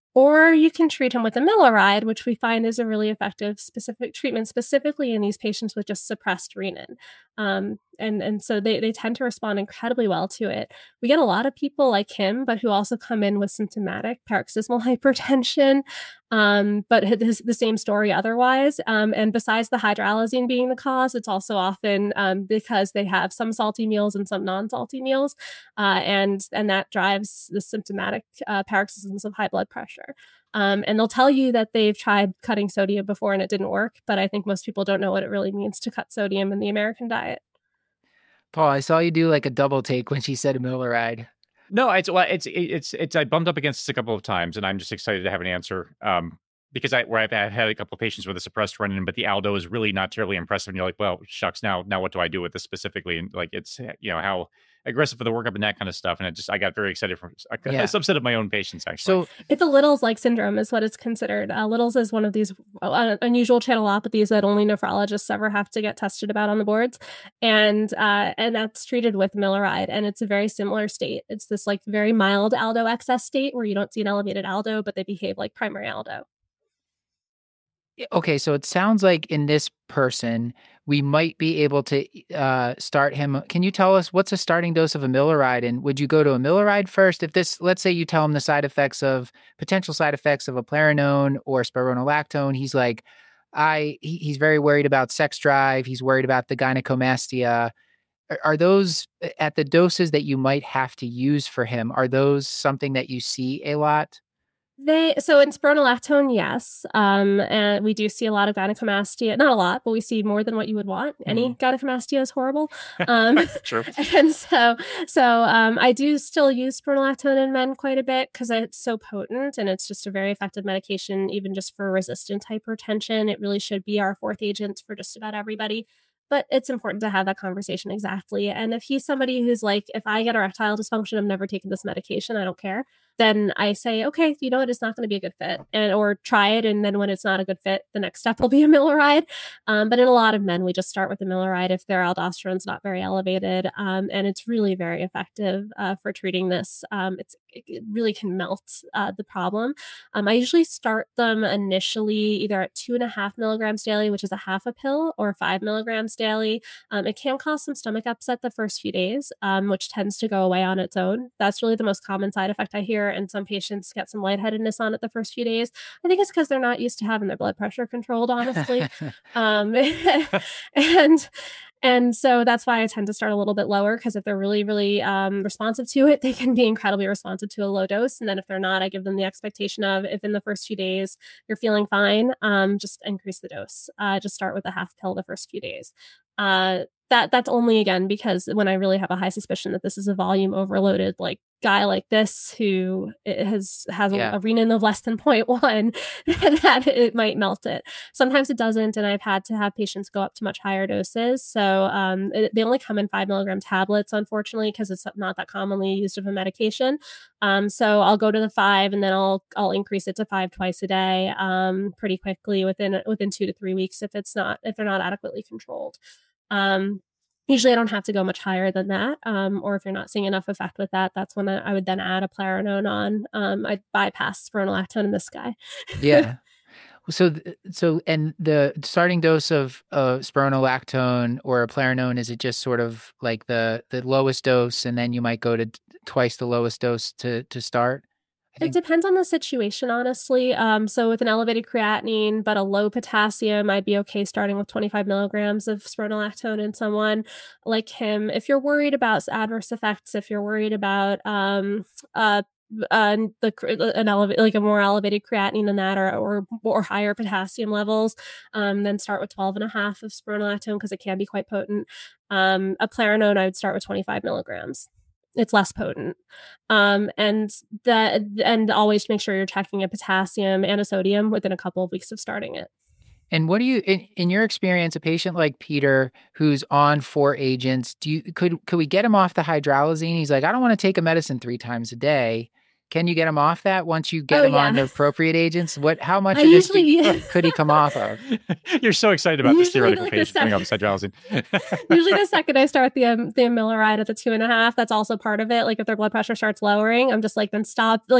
or you can treat him with amiloride, which we find is a really effective specific treatment, specifically in these patients with just suppressed renin. Um, and and so they they tend to respond incredibly well to it. We get a lot of people like him, but who also come in with symptomatic paroxysmal hypertension, um, but his, the same story otherwise. Um, and besides the hydralazine being the cause, it's also often um, because they have some salty meals and some non-salty meals, uh, and and that drives the symptomatic uh, paroxysms of high blood pressure. Um, and they'll tell you that they've tried cutting sodium before and it didn't work, but I think most people don't know what it really means to cut sodium in the American diet. Paul, I saw you do like a double take when she said amiloride. No, it's well, it's it's it's I bumped up against this a couple of times, and I'm just excited to have an answer. Um, because I where I've had, had a couple of patients with a suppressed renin, but the aldo is really not terribly impressive. And you're like, well, shucks, now now what do I do with this specifically? And like, it's you know how aggressive for the workup and that kind of stuff. And it just I got very excited for a, yeah. a subset of my own patients actually. So it's a Little's-like syndrome is what it's considered. Uh, Little's is one of these uh, unusual channelopathies that only nephrologists ever have to get tested about on the boards, and uh, and that's treated with amiloride. And it's a very similar state. It's this like very mild aldo excess state where you don't see an elevated aldo, but they behave like primary aldo. Okay, so it sounds like in this person, we might be able to uh, start him. Can you tell us what's a starting dose of amiloride? And would you go to amiloride first? If this, let's say you tell him the side effects of, potential side effects of eplerenone or spironolactone, he's like, I, he, he's very worried about sex drive. He's worried about the gynecomastia. Are, are those, at the doses that you might have to use for him, are those something that you see a lot? They so in spironolactone, yes, um, and we do see a lot of gynecomastia. Not a lot, but we see more than what you would want. Mm. Any gynecomastia is horrible. Um, True. And so, so um, I do still use spironolactone in men quite a bit because it's so potent and it's just a very effective medication, even just for resistant hypertension. It really should be our fourth agent for just about everybody. But it's important to have that conversation exactly. And if he's somebody who's like, if I get erectile dysfunction, I'm never taking this medication, I don't care. Then I say, okay, you know what, it's not going to be a good fit, and or try it. And then when it's not a good fit, the next step will be amiloride. Um, but in a lot of men, we just start with amiloride if their aldosterone's not very elevated. Um, and it's really very effective uh, for treating this. Um, it's, it really can melt uh, the problem. Um, I usually start them initially either at two and a half milligrams daily, which is a half a pill, or five milligrams daily. Um, it can cause some stomach upset the first few days, um, which tends to go away on its own. That's really the most common side effect I hear. And some patients get some lightheadedness on it the first few days. I think it's because they're not used to having their blood pressure controlled, honestly. um, and and so that's why I tend to start a little bit lower, because if they're really, really um, responsive to it, they can be incredibly responsive to a low dose. And then if they're not, I give them the expectation of, if in the first few days you're feeling fine, um, just increase the dose. Uh, just start with a half pill the first few days. Uh, that that's only, again, because when I really have a high suspicion that this is a volume overloaded like guy like this who has has yeah. a, a renin of less than zero point one, that it might melt it. Sometimes it doesn't, and I've had to have patients go up to much higher doses. So um, it, they only come in five milligram tablets, unfortunately, because it's not that commonly used of a medication. Um, so I'll go to the five, and then I'll I'll increase it to five twice a day, um, pretty quickly within within two to three weeks if it's not if they're not adequately controlled. Um, usually I don't have to go much higher than that. Um, or if you're not seeing enough effect with that, that's when I, I would then add eplerenone on. Um, I'd bypass spironolactone in this guy. Yeah. So, so, and the starting dose of uh, spironolactone or eplerenone, is it just sort of like the, the lowest dose, and then you might go to twice the lowest dose to, to start? It depends on the situation, honestly. Um, so with an elevated creatinine, but a low potassium, I'd be okay starting with twenty-five milligrams of spironolactone in someone like him. If you're worried about adverse effects, if you're worried about um, uh, uh, the an elevate like a more elevated creatinine than that, or or, or higher potassium levels, um, then start with twelve and a half of spironolactone because it can be quite potent. Um, eplerenone, I would start with twenty-five milligrams. It's less potent. Um, and that, and always make sure you're checking a potassium and a sodium within a couple of weeks of starting it. And what do you, in, in your experience, a patient like Peter who's on four agents, do you, could, could we get him off the hydralazine? He's like, I don't want to take a medicine three times a day. Can you get him off that once you get oh, him yeah. on the appropriate agents? What, how much I of this usually, do, could he come off of? You're so excited about this Usually, theoretical like, patient coming off hydralazine. Usually the second I start the um, the amiloride at the two and a half, that's also part of it. Like if their blood pressure starts lowering, I'm just like, then stop. Like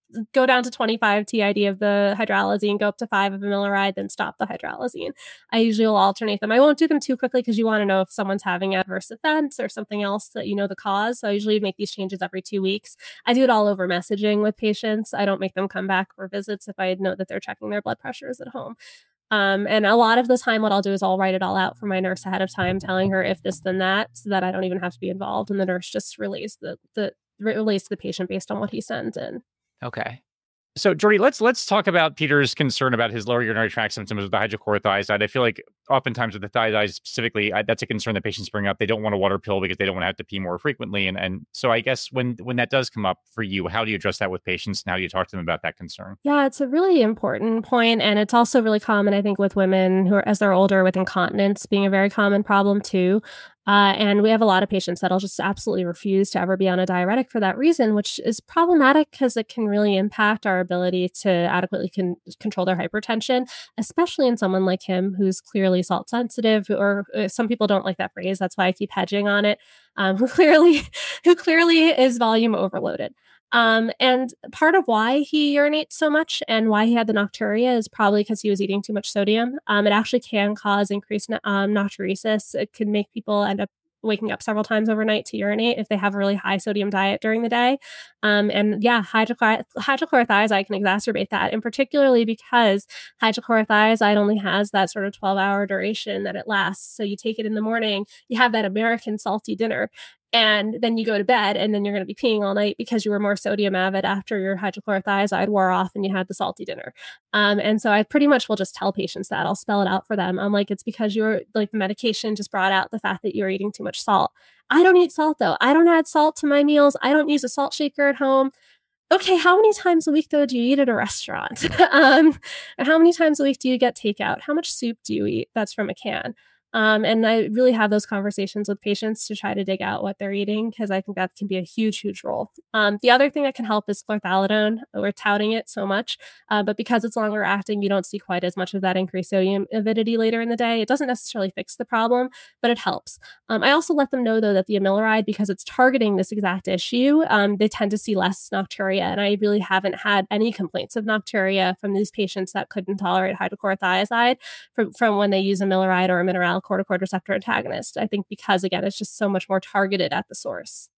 go down to twenty-five T I D of the hydralazine, go up to five of amiloride, then stop the hydralazine. I usually will alternate them. I won't do them too quickly because you want to know if someone's having adverse events or something else that you know the cause. So I usually make these changes every two weeks. I do it all over messaging with patients. I don't make them come back for visits if I know that they're checking their blood pressures at home. Um, and a lot of the time, what I'll do is I'll write it all out for my nurse ahead of time, telling her if this, then that, so that I don't even have to be involved. And the nurse just relays the, the relays to the patient based on what he sends in. Okay. So, Jordy, let's let's talk about Peter's concern about his lower urinary tract symptoms with the hydrochlorothiazide. I feel like oftentimes with the thiazide specifically, I, that's a concern that patients bring up. They don't want a water pill because they don't want to have to pee more frequently. And and so I guess when when that does come up for you, how do you address that with patients and how do you talk to them about that concern? Yeah, it's a really important point, and it's also really common, I think, with women who are, as they're older, with incontinence being a very common problem too. Uh, and we have a lot of patients that'll just absolutely refuse to ever be on a diuretic for that reason, which is problematic because it can really impact our ability to adequately con- control their hypertension, especially in someone like him who's clearly salt sensitive, or uh, some people don't like that phrase. That's why I keep hedging on it. Um, who clearly, who clearly is volume overloaded. Um, and part of why he urinates so much and why he had the nocturia is probably because he was eating too much sodium. Um, it actually can cause increased um, natriuresis. It can make people end up waking up several times overnight to urinate if they have a really high sodium diet during the day. Um, and yeah, hydrochlor- hydrochlorothiazide can exacerbate that, and particularly because hydrochlorothiazide only has that sort of twelve hour duration that it lasts. So you take it in the morning, you have that American salty dinner, and then you go to bed, and then you're going to be peeing all night because you were more sodium avid after your hydrochlorothiazide wore off and you had the salty dinner. Um, and so I pretty much will just tell patients that. I'll spell it out for them. I'm like, it's because you're like the medication just brought out the fact that you're eating too much salt. I don't eat salt though. I don't add salt to my meals. I don't use a salt shaker at home. Okay, how many times a week though do you eat at a restaurant? um, and how many times a week do you get takeout? How much soup do you eat that's from a can? Um, and I really have those conversations with patients to try to dig out what they're eating, because I think that can be a huge, huge role. Um, the other thing that can help is chlorthalidone. We're touting it so much, uh, but because it's longer acting, you don't see quite as much of that increased sodium avidity later in the day. It doesn't necessarily fix the problem, but it helps. Um, I also let them know, though, that the amiloride, because it's targeting this exact issue, um, they tend to see less nocturia. And I really haven't had any complaints of nocturia from these patients that couldn't tolerate hydrochlorothiazide from, from when they use amiloride or a mineral corticoid receptor antagonist. I think because, again, it's just so much more targeted at the source.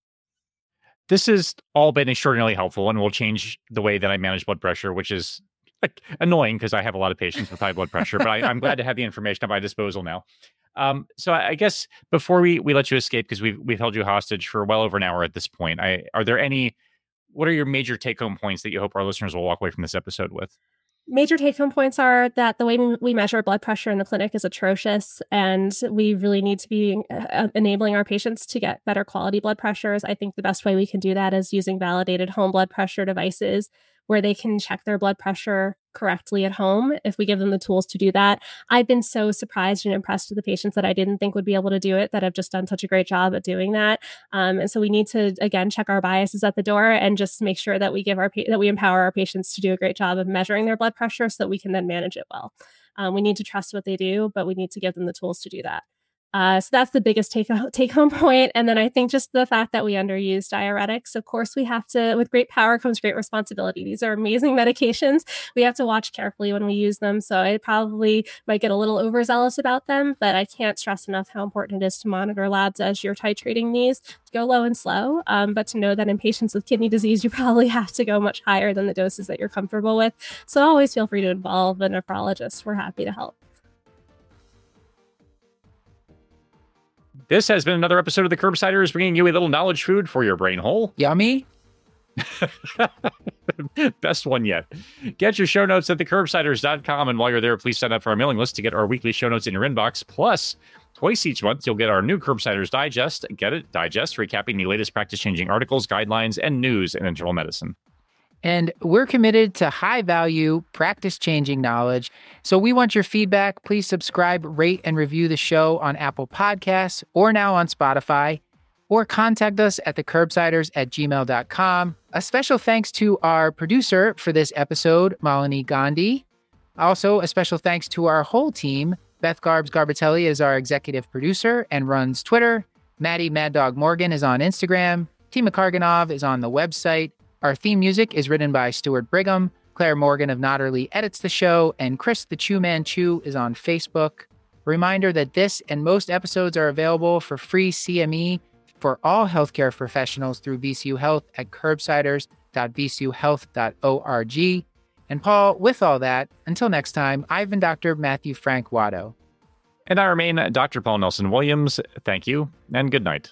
This has all been extraordinarily helpful and will change the way that I manage blood pressure, which is like, annoying because I have a lot of patients with high blood pressure, but I, I'm glad to have the information at my disposal now. Um, so I, I guess before we, we let you escape, because we've, we've held you hostage for well over an hour at this point, I, are there any, what are your major take-home points that you hope our listeners will walk away from this episode with? Major take-home points are that the way we measure blood pressure in the clinic is atrocious, and we really need to be uh, enabling our patients to get better quality blood pressures. I think the best way we can do that is using validated home blood pressure devices where they can check their blood pressure correctly at home if we give them the tools to do that. I've been so surprised and impressed with the patients that I didn't think would be able to do it that have just done such a great job at doing that. Um, and so we need to, again, check our biases at the door and just make sure that we give our that we empower our patients to do a great job of measuring their blood pressure so that we can then manage it well. Um, we need to trust what they do, but we need to give them the tools to do that. Uh, so that's the biggest take, take home point. And then I think just the fact that we underuse diuretics. Of course, we have to, with great power comes great responsibility. These are amazing medications. We have to watch carefully when we use them. So I probably might get a little overzealous about them, but I can't stress enough how important it is to monitor labs as you're titrating these, to go low and slow. Um, but to know that in patients with kidney disease, you probably have to go much higher than the doses that you're comfortable with. So always feel free to involve a nephrologist. We're happy to help. This has been another episode of The Curbsiders, bringing you a little knowledge food for your brain hole. Yummy. Best one yet. Get your show notes at the curbsiders dot com, and while you're there, please sign up for our mailing list to get our weekly show notes in your inbox. Plus, twice each month, you'll get our new Curbsiders Digest. Get it? Digest, recapping the latest practice-changing articles, guidelines, and news in internal medicine. And we're committed to high-value, practice-changing knowledge. So we want your feedback. Please subscribe, rate, and review the show on Apple Podcasts or now on Spotify, or contact us at the curbsiders at gmail dot com. A special thanks to our producer for this episode, Malini Gandhi. Also, a special thanks to our whole team. Beth Garbs Garbatelli is our executive producer and runs Twitter. Maddie Mad Dog Morgan is on Instagram. Tima Karganov is on the website. Our theme music is written by Stuart Brigham. Claire Morgan of Notterly edits the show, and Chris the Chew Man Chew is on Facebook. Reminder that this and most episodes are available for free C M E for all healthcare professionals through V C U Health at curbsiders dot v c u health dot org. And Paul, with all that, until next time, I've been Doctor Matthew Frank Watto. And I remain Doctor Paul Nelson Williams. Thank you, and good night.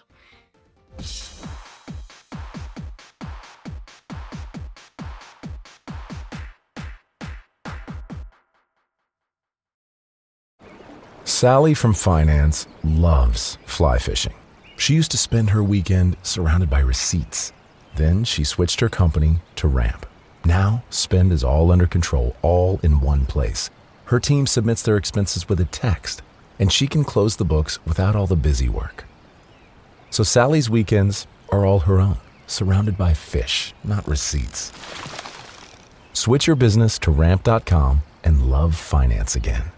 Sally from finance loves fly fishing. She used to spend her weekend surrounded by receipts. Then she switched her company to Ramp. Now, spend is all under control, all in one place. Her team submits their expenses with a text, and she can close the books without all the busy work. So Sally's weekends are all her own, surrounded by fish, not receipts. Switch your business to ramp dot com and love finance again.